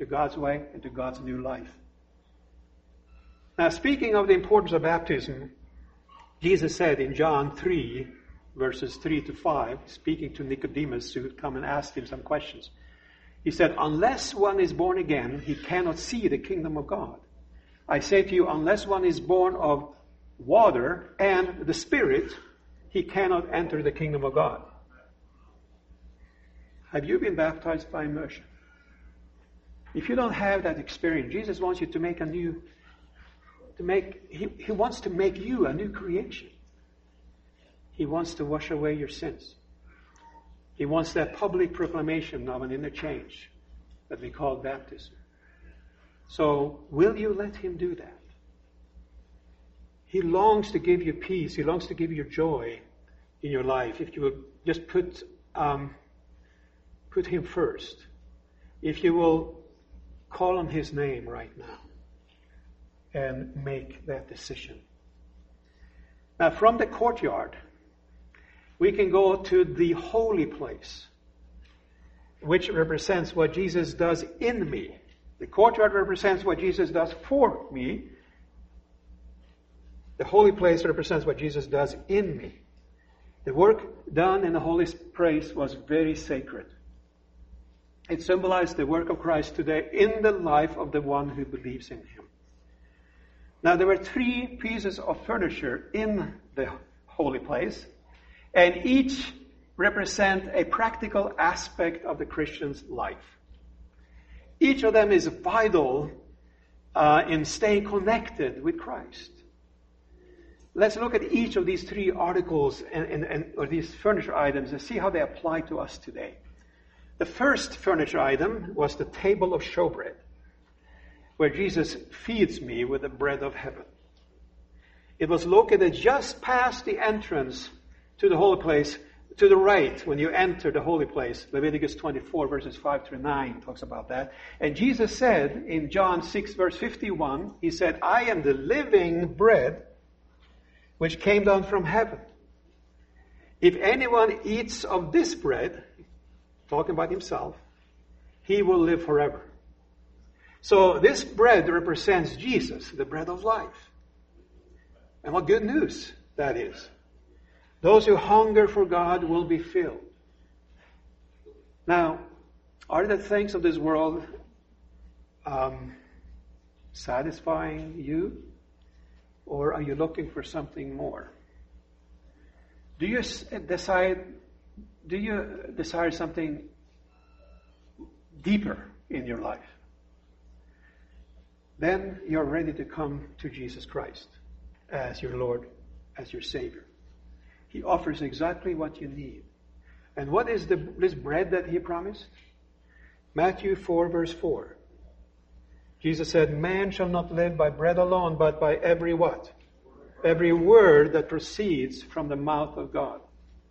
to God's way and to God's new life. Now, speaking of the importance of baptism, Jesus said in John three, verses three to five, speaking to Nicodemus, who had come and asked him some questions, he said, unless one is born again, he cannot see the kingdom of God. I say to you, unless one is born of water and the Spirit, he cannot enter the kingdom of God. Have you been baptized by immersion? If you don't have that experience, Jesus wants you to make a new, to make, he, he wants to make you a new creation. He wants to wash away your sins. He wants that public proclamation of an inner change that we call baptism. So, will you let him do that? He longs to give you peace. He longs to give you joy in your life if you will just put um, put him first. If you will call on his name right now and make that decision. Now, from the courtyard, we can go to the holy place, which represents what Jesus does in me. The courtyard represents what Jesus does for me. The holy place represents what Jesus does in me. The work done in the holy place was very sacred. It symbolized the work of Christ today in the life of the one who believes in him. Now, there were three pieces of furniture in the holy place, and each represent a practical aspect of the Christian's life. Each of them is vital uh, in staying connected with Christ. Let's look at each of these three articles and, and, and or these furniture items and see how they apply to us today. The first furniture item was the table of showbread, where Jesus feeds me with the bread of heaven. It was located just past the entrance to the holy place, to the right when you enter the holy place. Leviticus twenty-four verses five through nine talks about that. And Jesus said in John six verse fifty-one, he said, I am the living bread which came down from heaven. If anyone eats of this bread, talking about himself, he will live forever. So this bread represents Jesus, the bread of life. And what good news that is. Those who hunger for God will be filled. Now, are the things of this world um, satisfying you? Or are you looking for something more? Do you decide, do you desire something deeper in your life? Then you're ready to come to Jesus Christ as your Lord, as your Savior. He offers exactly what you need. And what is the, this bread that he promised? Matthew four verse four. Jesus said, man shall not live by bread alone, but by every what? Every word that proceeds from the mouth of God.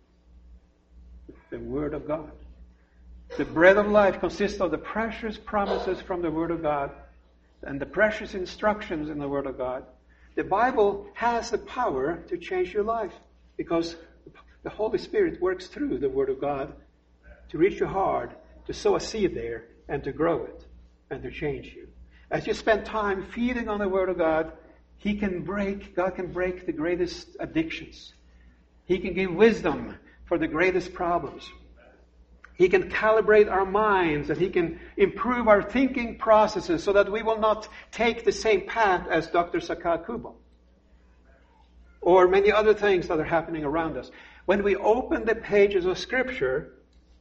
The Word of God. The bread of life consists of the precious promises from the Word of God and the precious instructions in the Word of God. The Bible has the power to change your life because the Holy Spirit works through the Word of God to reach your heart, to sow a seed there, and to grow it, and to change you. As you spend time feeding on the Word of God, He can break, God can break the greatest addictions. He can give wisdom for the greatest problems. He can calibrate our minds, and He can improve our thinking processes so that we will not take the same path as Doctor Sakar Kubo. Or many other things that are happening around us. When we open the pages of Scripture,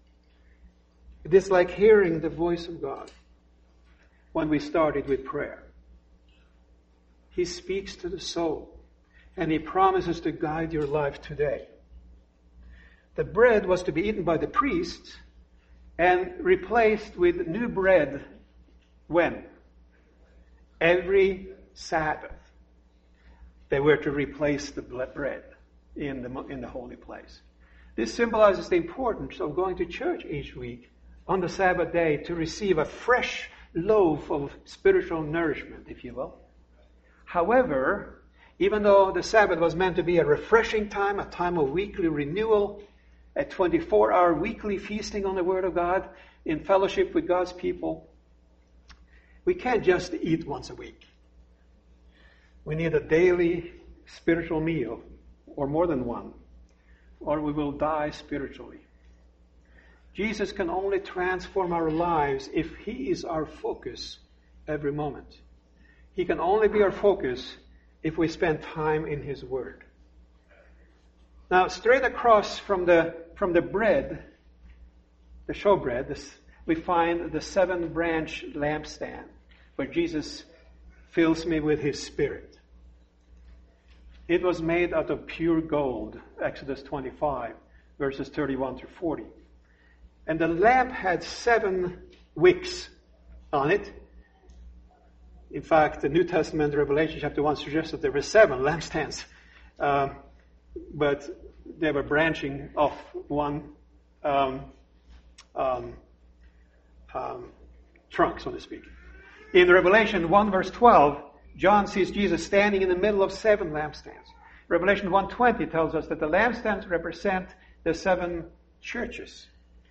it is like hearing the voice of God. When we started with prayer, He speaks to the soul, and He promises to guide your life today. The bread was to be eaten by the priests and replaced with new bread when? Every Sabbath. They were to replace the bread in the, in the holy place. This symbolizes the importance of going to church each week on the Sabbath day to receive a fresh loaf of spiritual nourishment, if you will. However, even though the Sabbath was meant to be a refreshing time, a time of weekly renewal, a twenty-four hour weekly feasting on the Word of God in fellowship with God's people, We can't just eat once a week. We need a daily spiritual meal, or more than one, or we will die spiritually. Jesus can only transform our lives if He is our focus every moment. He can only be our focus if we spend time in His Word. Now, straight across from the from the bread, the showbread, this, we find the seven-branch lampstand, where Jesus fills me with His Spirit. It was made out of pure gold, Exodus twenty-five, verses thirty-one through forty. And the lamp had seven wicks on it. In fact, the New Testament, Revelation chapter one, suggests that there were seven lampstands. Um, but they were branching off one um, um, um, trunk, so to speak. In Revelation one, verse twelve, John sees Jesus standing in the middle of seven lampstands. Revelation one twenty tells us that the lampstands represent the seven churches.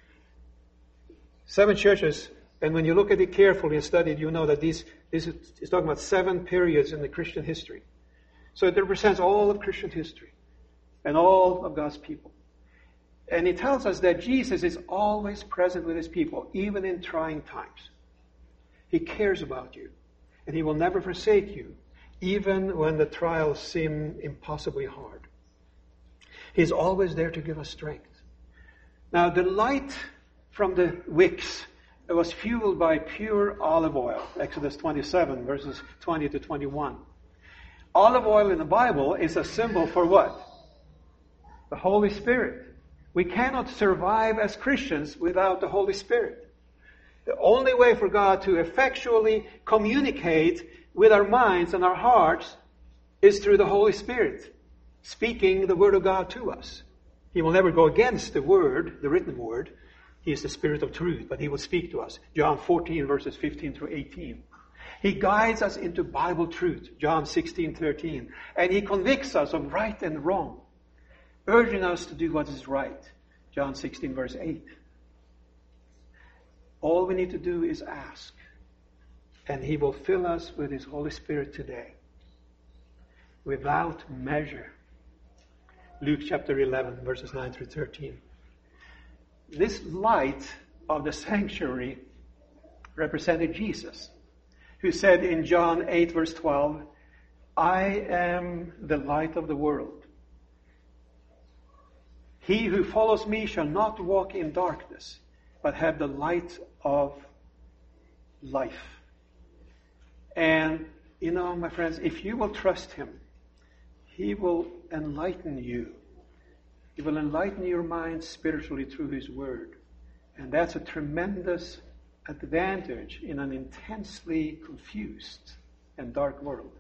Seven churches, and when you look at it carefully and study it, you know that these, this is it's talking about seven periods in the Christian history. So it represents all of Christian history and all of God's people. And it tells us that Jesus is always present with His people, even in trying times. He cares about you, and He will never forsake you, even when the trials seem impossibly hard. He's always there to give us strength. Now, the light from the wicks was fueled by pure olive oil, Exodus twenty-seven, verses twenty to twenty-one. Olive oil in the Bible is a symbol for what? The Holy Spirit. We cannot survive as Christians without the Holy Spirit. The only way for God to effectually communicate with our minds and our hearts is through the Holy Spirit, speaking the Word of God to us. He will never go against the Word, the written Word. He is the Spirit of truth, but He will speak to us. John fourteen, verses fifteen through eighteen. He guides us into Bible truth, John sixteen, thirteen. And He convicts us of right and wrong, urging us to do what is right, John sixteen, verse eight. All we need to do is ask, and He will fill us with His Holy Spirit today, without measure. Luke chapter eleven, verses nine through thirteen. This light of the sanctuary represented Jesus, who said in John eight, verse twelve, I am the light of the world. He who follows me shall not walk in darkness, but have the light of life. And, you know, my friends, if you will trust Him, He will enlighten you. He will enlighten your mind spiritually through His Word. And that's a tremendous advantage in an intensely confused and dark world.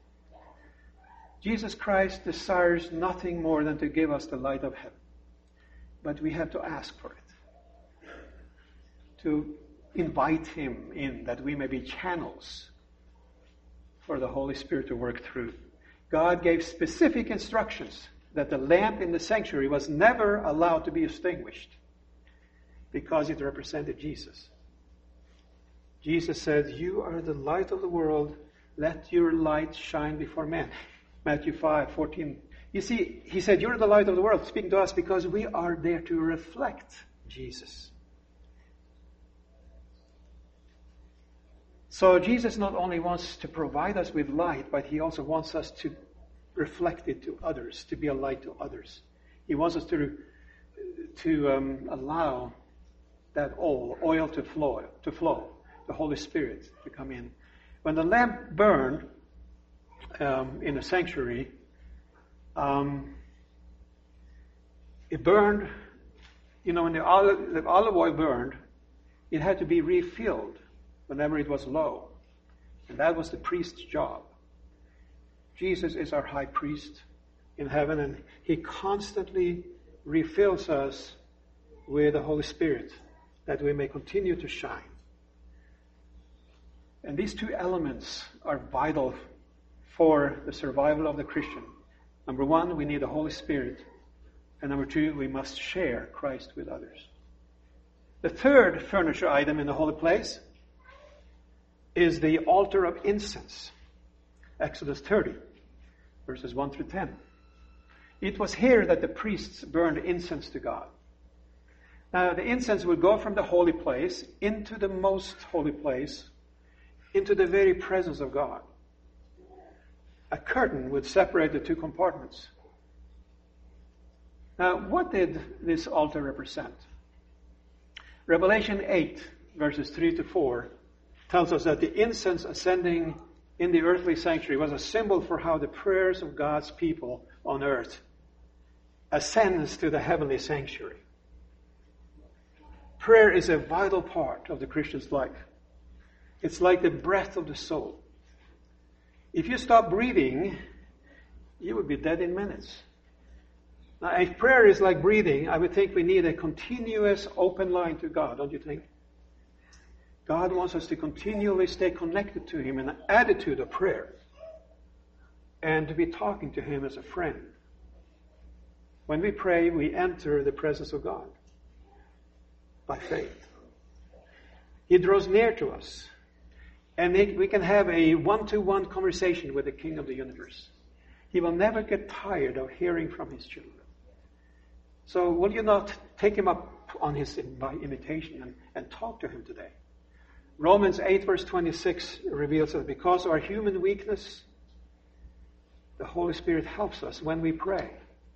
Jesus Christ desires nothing more than to give us the light of heaven. But we have to ask for it. To invite Him in, that we may be channels for the Holy Spirit to work through. God gave specific instructions that the lamp in the sanctuary was never allowed to be extinguished because it represented Jesus. Jesus said, you are the light of the world. Let your light shine before men. Matthew five, fourteen. You see, He said, you're the light of the world, speaking to us because we are there to reflect Jesus. So Jesus not only wants to provide us with light, but He also wants us to reflect it to others, to be a light to others. He wants us to to um, allow that oil, oil to flow, to flow, the Holy Spirit to come in. When the lamp burned um, in the sanctuary, um, it burned. You know, when the olive, the olive oil burned, it had to be refilled whenever it was low, and that was the priest's job. Jesus is our high priest in heaven, and He constantly refills us with the Holy Spirit that we may continue to shine. And these two elements are vital for the survival of the Christian. Number one, we need the Holy Spirit. And number two, we must share Christ with others. The third furniture item in the holy place is the altar of incense. Exodus thirty, verses one through ten. It was here that the priests burned incense to God. Now, the incense would go from the holy place into the most holy place, into the very presence of God. A curtain would separate the two compartments. Now, what did this altar represent? Revelation eight, verses three to four, tells us that the incense ascending in the earthly sanctuary was a symbol for how the prayers of God's people on earth ascends to the heavenly sanctuary. Prayer is a vital part of the Christian's life. It's like the breath of the soul. If you stop breathing, you would be dead in minutes. Now, if prayer is like breathing, I would think we need a continuous open line to God, don't you think? God wants us to continually stay connected to Him in an attitude of prayer and to be talking to Him as a friend. When we pray, we enter the presence of God by faith. He draws near to us, and we can have a one-to-one conversation with the King of the universe. He will never get tired of hearing from His children. So will you not take Him up on His invitation and, and talk to Him today? Romans eight, verse twenty-six reveals that because of our human weakness, the Holy Spirit helps us when we pray.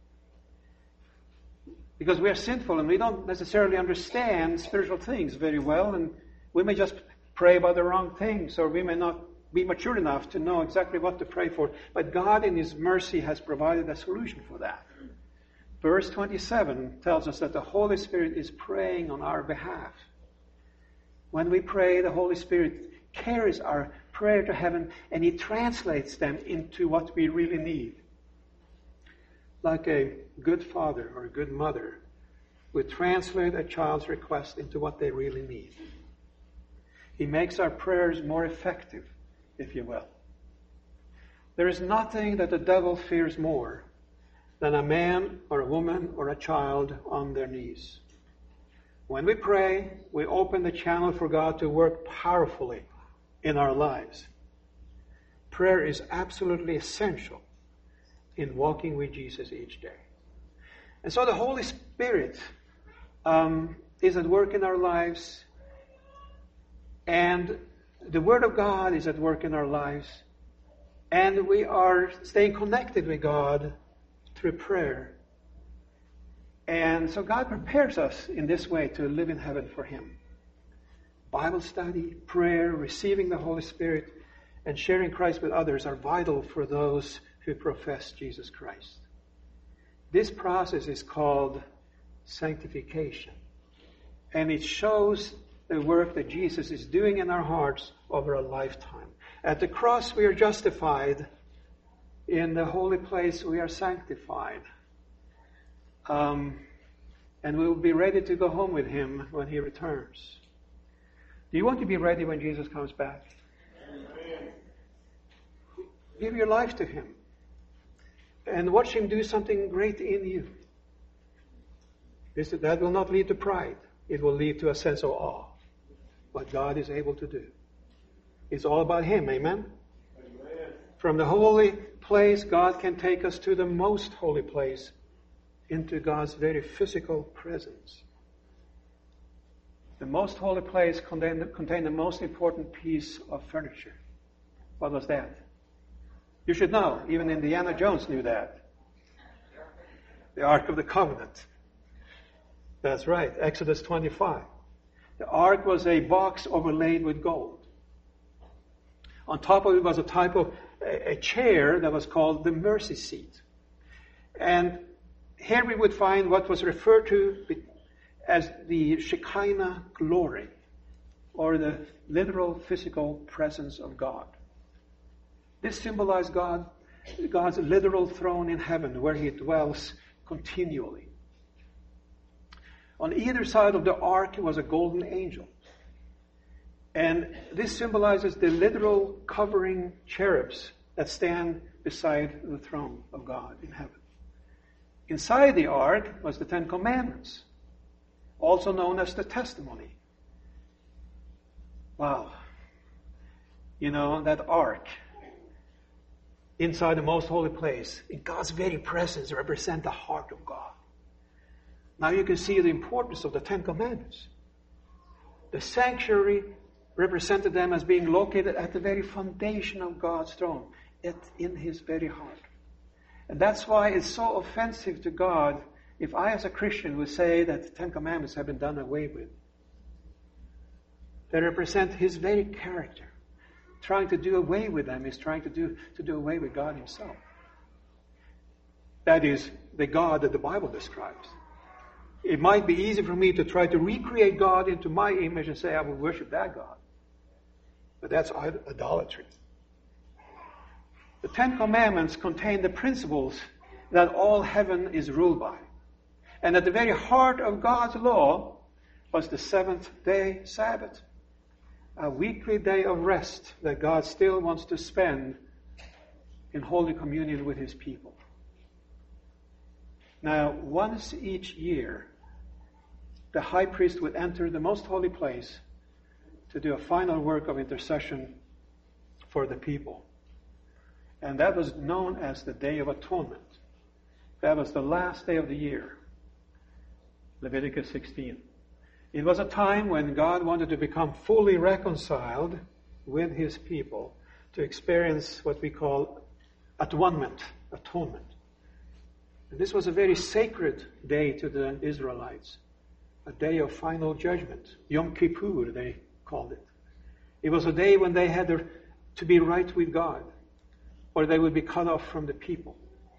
Because we are sinful and we don't necessarily understand spiritual things very well, and we may just pray about the wrong things, or we may not be mature enough to know exactly what to pray for. But God in His mercy has provided a solution for that. Verse twenty-seven tells us that the Holy Spirit is praying on our behalf. When we pray, the Holy Spirit carries our prayer to heaven and He translates them into what we really need. Like a good father or a good mother would translate a child's request into what they really need. He makes our prayers more effective, if you will. There is nothing that the devil fears more than a man or a woman or a child on their knees. When we pray, we open the channel for God to work powerfully in our lives. Prayer is absolutely essential in walking with Jesus each day. And so the Holy Spirit um, is at work in our lives, and the Word of God is at work in our lives, and we are staying connected with God through prayer. And so God prepares us in this way to live in heaven for Him. Bible study, prayer, receiving the Holy Spirit, and sharing Christ with others are vital for those who profess Jesus Christ. This process is called sanctification. And it shows the work that Jesus is doing in our hearts over a lifetime. At the cross we are justified. In the holy place we are sanctified. Um, and we will be ready to go home with Him when He returns. Do you want to be ready when Jesus comes back? Amen. Give your life to Him. And watch Him do something great in you. This, that will not lead to pride. It will lead to a sense of awe. What God is able to do. It's all about Him. Amen? Amen. From the holy place, God can take us to the most holy place, into God's very physical presence. The most holy place contained, contained the most important piece of furniture. What was that? You should know. Even Indiana Jones knew that. The Ark of the Covenant. That's right, Exodus twenty-five. The Ark was a box overlaid with gold. On top of it was a type of a, a chair that was called the mercy seat. And here we would find what was referred to as the Shekinah glory, or the literal physical presence of God. This symbolized God, God's literal throne in heaven, where He dwells continually. On either side of the ark was a golden angel. And this symbolizes the literal covering cherubs that stand beside the throne of God in heaven. Inside the ark was the Ten Commandments, also known as the testimony. Wow. you know, that ark inside the most holy place, in God's very presence, represent the heart of God. Now you can see the importance of the Ten Commandments. The sanctuary represented them as being located at the very foundation of God's throne, it, in His very heart. And that's why it's so offensive to God if I as a Christian would say that the Ten Commandments have been done away with. They represent His very character. Trying to do away with them is trying to do, to do away with God Himself. That is the God that the Bible describes. It might be easy for me to try to recreate God into my image and say I will worship that God. But that's idolatry. The Ten Commandments contain the principles that all heaven is ruled by. And at the very heart of God's law was the seventh day Sabbath. A weekly day of rest that God still wants to spend in holy communion with His people. Now, once each year, the high priest would enter the most holy place to do a final work of intercession for the people. And that was known as the Day of Atonement. That was the last day of the year. Leviticus sixteen. It was a time when God wanted to become fully reconciled with His people to experience what we call atonement, atonement. And this was a very sacred day to the Israelites, a day of final judgment. Yom Kippur, they called it. It was a day when they had to be right with God, or they would be cut off from the people.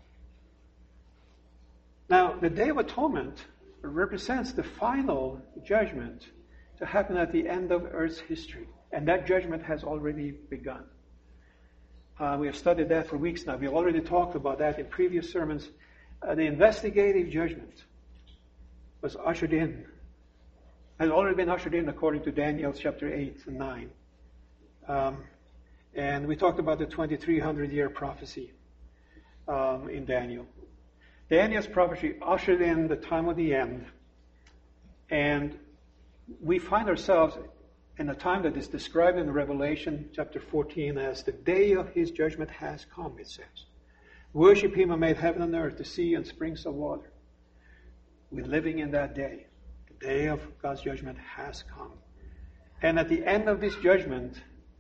Now, the Day of Atonement represents the final judgment to happen at the end of Earth's history. And that judgment has already begun. Uh, we have studied that for weeks now. We've already talked about that in previous sermons. Uh, the investigative judgment was ushered in, had already been ushered in according to Daniel chapter eight and nine. Um, and we talked about the twenty-three hundred year prophecy um, in Daniel. Daniel's prophecy ushered in the time of the end, and we find ourselves in a time that is described in Revelation chapter fourteen as the day of His judgment has come, it says. Worship Him who made heaven and earth, the sea and springs of water. We're living in that day. The day of God's judgment has come. And at the end of this judgment,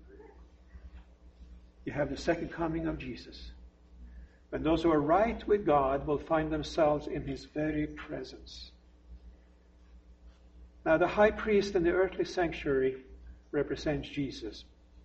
you have the second coming of Jesus. And those who are right with God will find themselves in His very presence. Now, the high priest in the earthly sanctuary represents Jesus,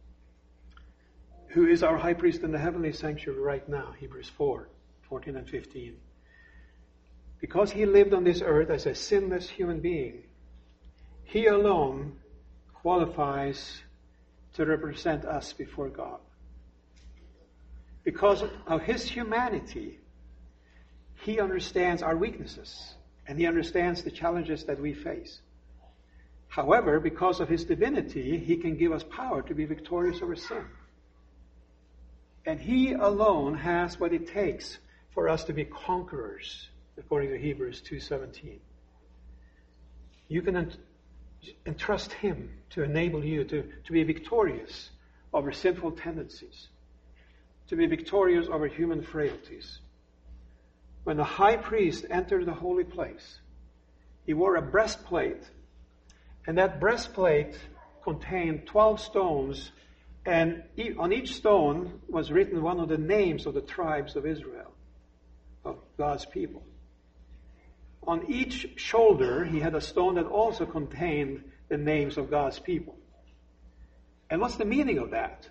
who is our high priest in the heavenly sanctuary right now, Hebrews four, fourteen and fifteen. Because He lived on this earth as a sinless human being, He alone qualifies to represent us before God. Because of His humanity, He understands our weaknesses and He understands the challenges that we face. However, because of His divinity, He can give us power to be victorious over sin. And He alone has what it takes for us to be conquerors, according to Hebrews two seventeen. You can ent- entrust Him to enable you to, to be victorious over sinful tendencies, to be victorious over human frailties. When the high priest entered the holy place, he wore a breastplate, and that breastplate contained twelve stones, and on each stone was written one of the names of the tribes of Israel, of God's people. On each shoulder, he had a stone that also contained the names of God's people. And what's the meaning of that?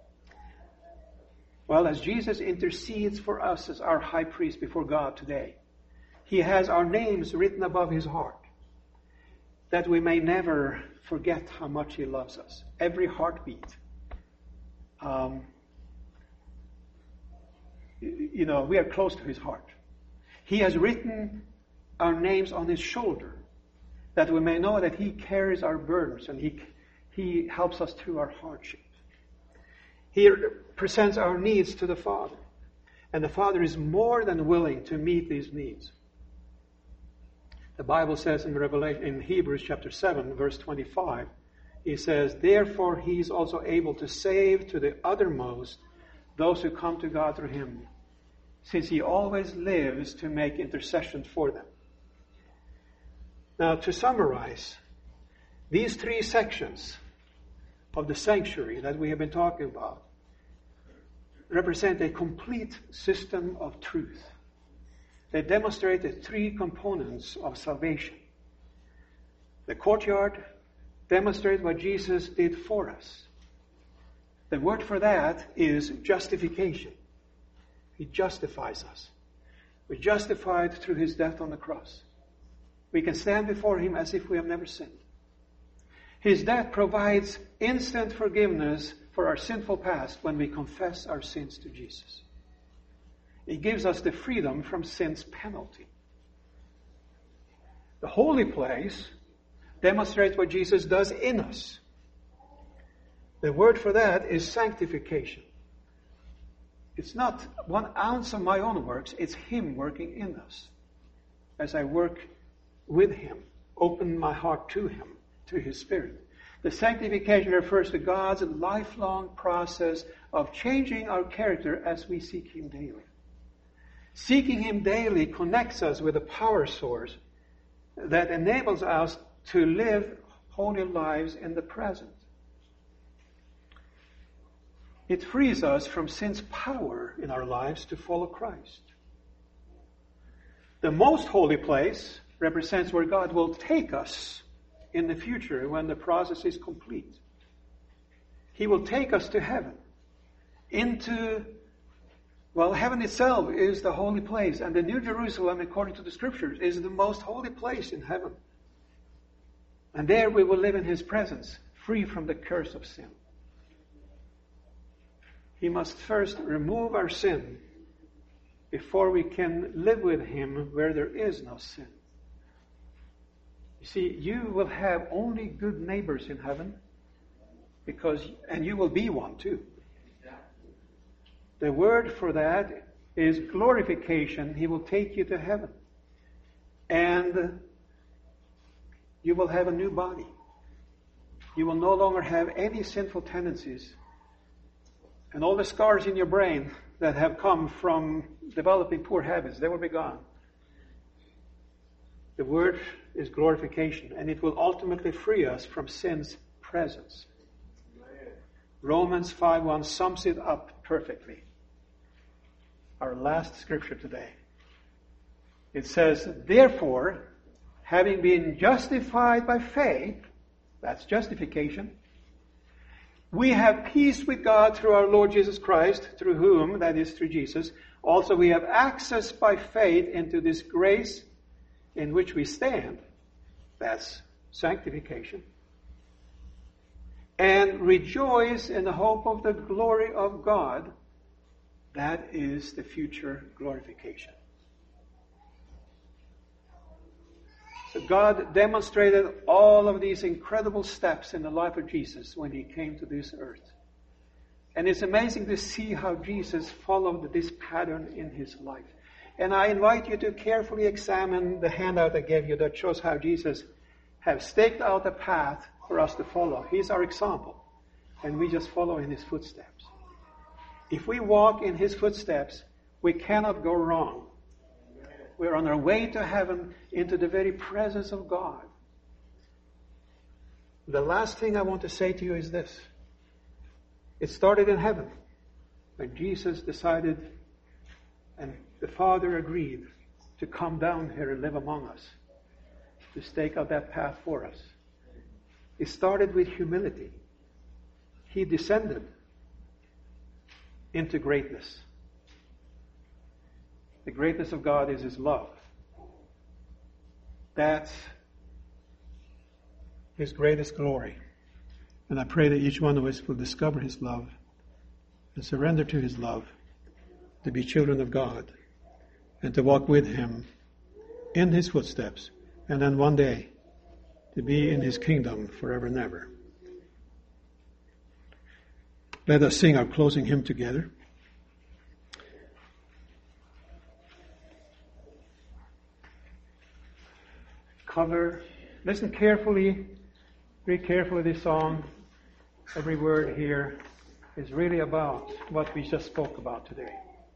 Well, as Jesus intercedes for us as our high priest before God today, He has our names written above His heart, that we may never forget how much He loves us. Every heartbeat. Um, you know, we are close to His heart. He has written our names on His shoulder, that we may know that He carries our burdens and He, he helps us through our hardship. He presents our needs to the Father, and the Father is more than willing to meet these needs. The Bible says in Revelation, in Hebrews chapter seven, verse twenty-five, He says, therefore he is also able to save to the uttermost those who come to God through him, since he always lives to make intercession for them. Now, to summarize, these three sections of the sanctuary that we have been talking about represent a complete system of truth. They demonstrate the three components of salvation. The courtyard demonstrates what Jesus did for us. The word for that is justification. He justifies us. We're justified through his death on the cross. We can stand before him as if we have never sinned. His death provides instant forgiveness for our sinful past when we confess our sins to Jesus. It gives us the freedom from sin's penalty. The holy place demonstrates what Jesus does in us. The word for that is sanctification. It's not one ounce of my own works, it's him working in us. As I work with him, open my heart to him, to his Spirit. The sanctification refers to God's lifelong process of changing our character as we seek him daily. Seeking him daily connects us with a power source that enables us to live holy lives in the present. It frees us from sin's power in our lives to follow Christ. The most holy place represents where God will take us in the future when the process is complete. He will take us to heaven, into, well, heaven itself is the holy place, and the New Jerusalem, according to the Scriptures, is the most holy place in heaven. And there we will live in his presence, free from the curse of sin. He must first remove our sin before we can live with him where there is no sin. You see, you will have only good neighbors in heaven, because, and you will be one too. The word for that is glorification. He will take you to heaven. And you will have a new body. You will no longer have any sinful tendencies. And all the scars in your brain that have come from developing poor habits, they will be gone. The word is glorification, and it will ultimately free us from sin's presence. Romans five one sums it up perfectly. Our last scripture today. It says, therefore, having been justified by faith, that's justification, we have peace with God through our Lord Jesus Christ, through whom, that is through Jesus, also we have access by faith into this grace in which we stand. That's sanctification. And rejoice in the hope of the glory of God. That is the future glorification. So God demonstrated all of these incredible steps in the life of Jesus when he came to this earth. And it's amazing to see how Jesus followed this pattern in his life. And I invite you to carefully examine the handout I gave you that shows how Jesus has staked out a path for us to follow. He's our example. And we just follow in his footsteps. If we walk in his footsteps, we cannot go wrong. We're on our way to heaven, into the very presence of God. The last thing I want to say to you is this. It started in heaven when Jesus decided and the Father agreed to come down here and live among us, to stake out that path for us. It started with humility. He descended into greatness. The greatness of God is his love. That's his greatest glory. And I pray that each one of us will discover his love and surrender to his love, to be children of God and to walk with him in his footsteps, and then one day to be in his kingdom forever and ever. Let us sing our closing hymn together. Cover, listen carefully read carefully this song. Every word here is really about what we just spoke about today.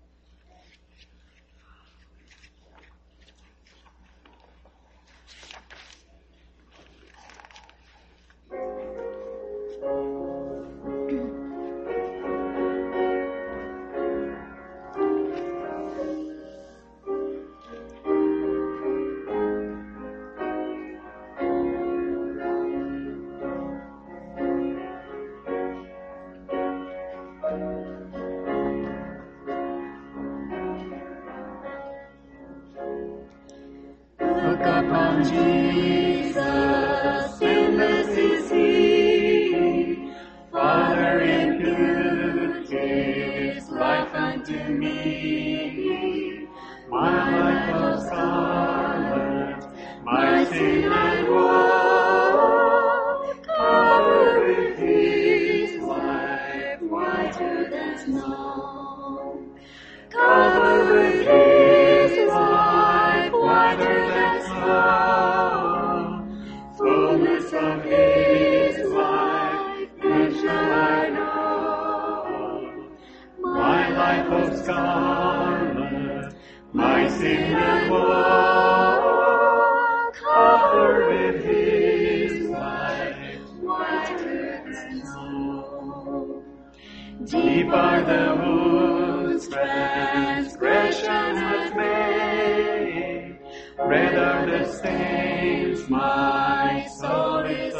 Deep are the wounds transgression has made, red are the stains, my soul is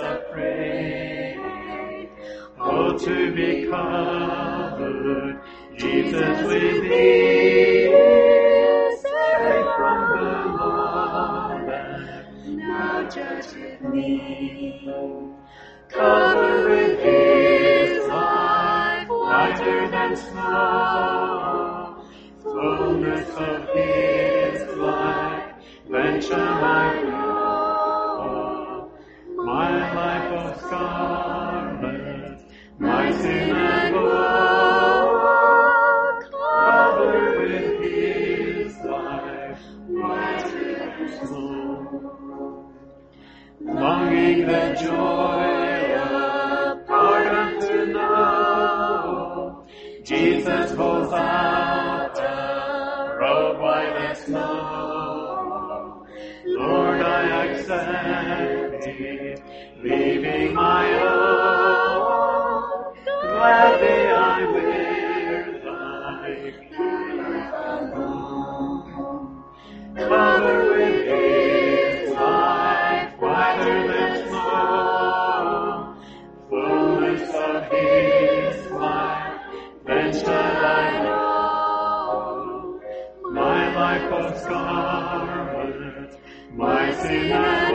afraid. Oh, to be covered, Jesus with thee, safe from the law that now judgeth me. Covered with his life, whiter than snow, fullness of his life, then shall I know. My life of scarlet, my sin and woe, covered with his life, whiter than snow. Longing the joy of pardon to know, Jesus holds out a robe white as snow. Lord, I accept it, leaving my own. Gladly I wear thy pure life alone. Covered with his life, whiter than snow, fullness of his life, then shall I know. My life of scarlet, my sin and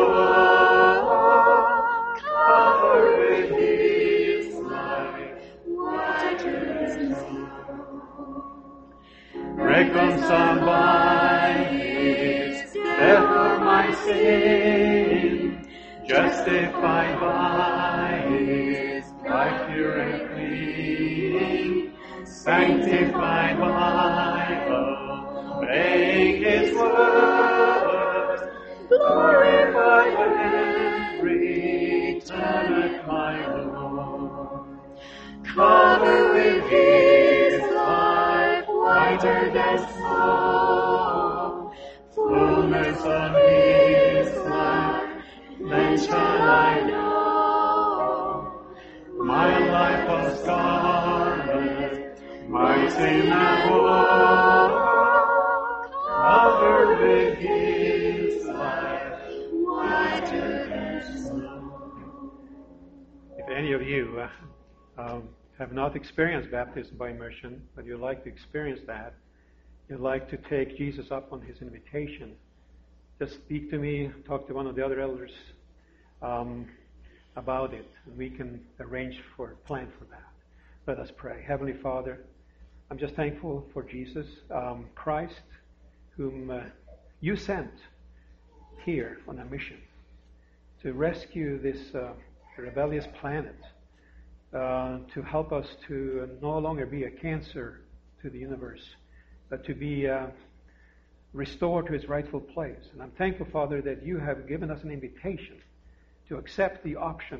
woe, covered with his life, whiter than snow. Reconciled by his death for my sin, justified by his life pure and clean, sanctified by obeying his word, glorified when returneth my Lord. Covered with his life, whiter than snow, fullness of his life, then shall I know. My life of scarlet, my sin and woe, covered with his life, whiter than snow. If any of you uh, um, have not experienced baptism by immersion, but you'd like to experience that, you'd like to take Jesus up on his invitation, just speak to me, talk to one of the other elders um, about it, and we can arrange for a plan for that. Let us pray. Heavenly Father, I'm just thankful for Jesus um, Christ, whom uh, you sent here on a mission to rescue this uh, rebellious planet, uh, to help us to no longer be a cancer to the universe, but to be uh, restored to its rightful place. And I'm thankful, Father, that you have given us an invitation to accept the option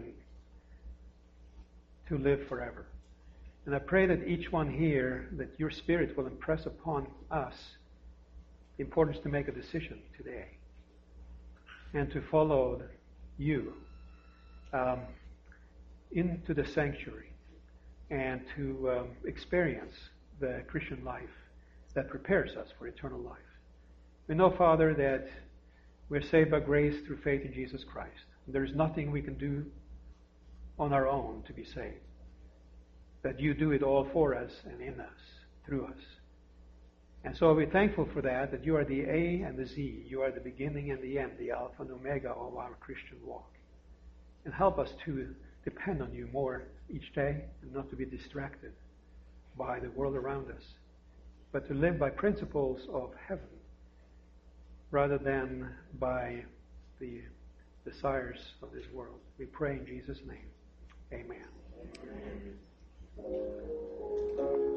to live forever. And I pray that each one here, that your Spirit will impress upon us the importance to make a decision today and to follow you um, into the sanctuary and to um, experience the Christian life that prepares us for eternal life. We know, Father, that we're saved by grace through faith in Jesus Christ. There is nothing we can do on our own to be saved. That you do it all for us and in us, through us. And so we're thankful for that, that you are the A and the Z. You are the beginning and the end, the Alpha and Omega of our Christian walk. And help us to depend on you more each day and not to be distracted by the world around us, but to live by principles of heaven rather than by the desires of this world. We pray in Jesus' name. Amen. Amen.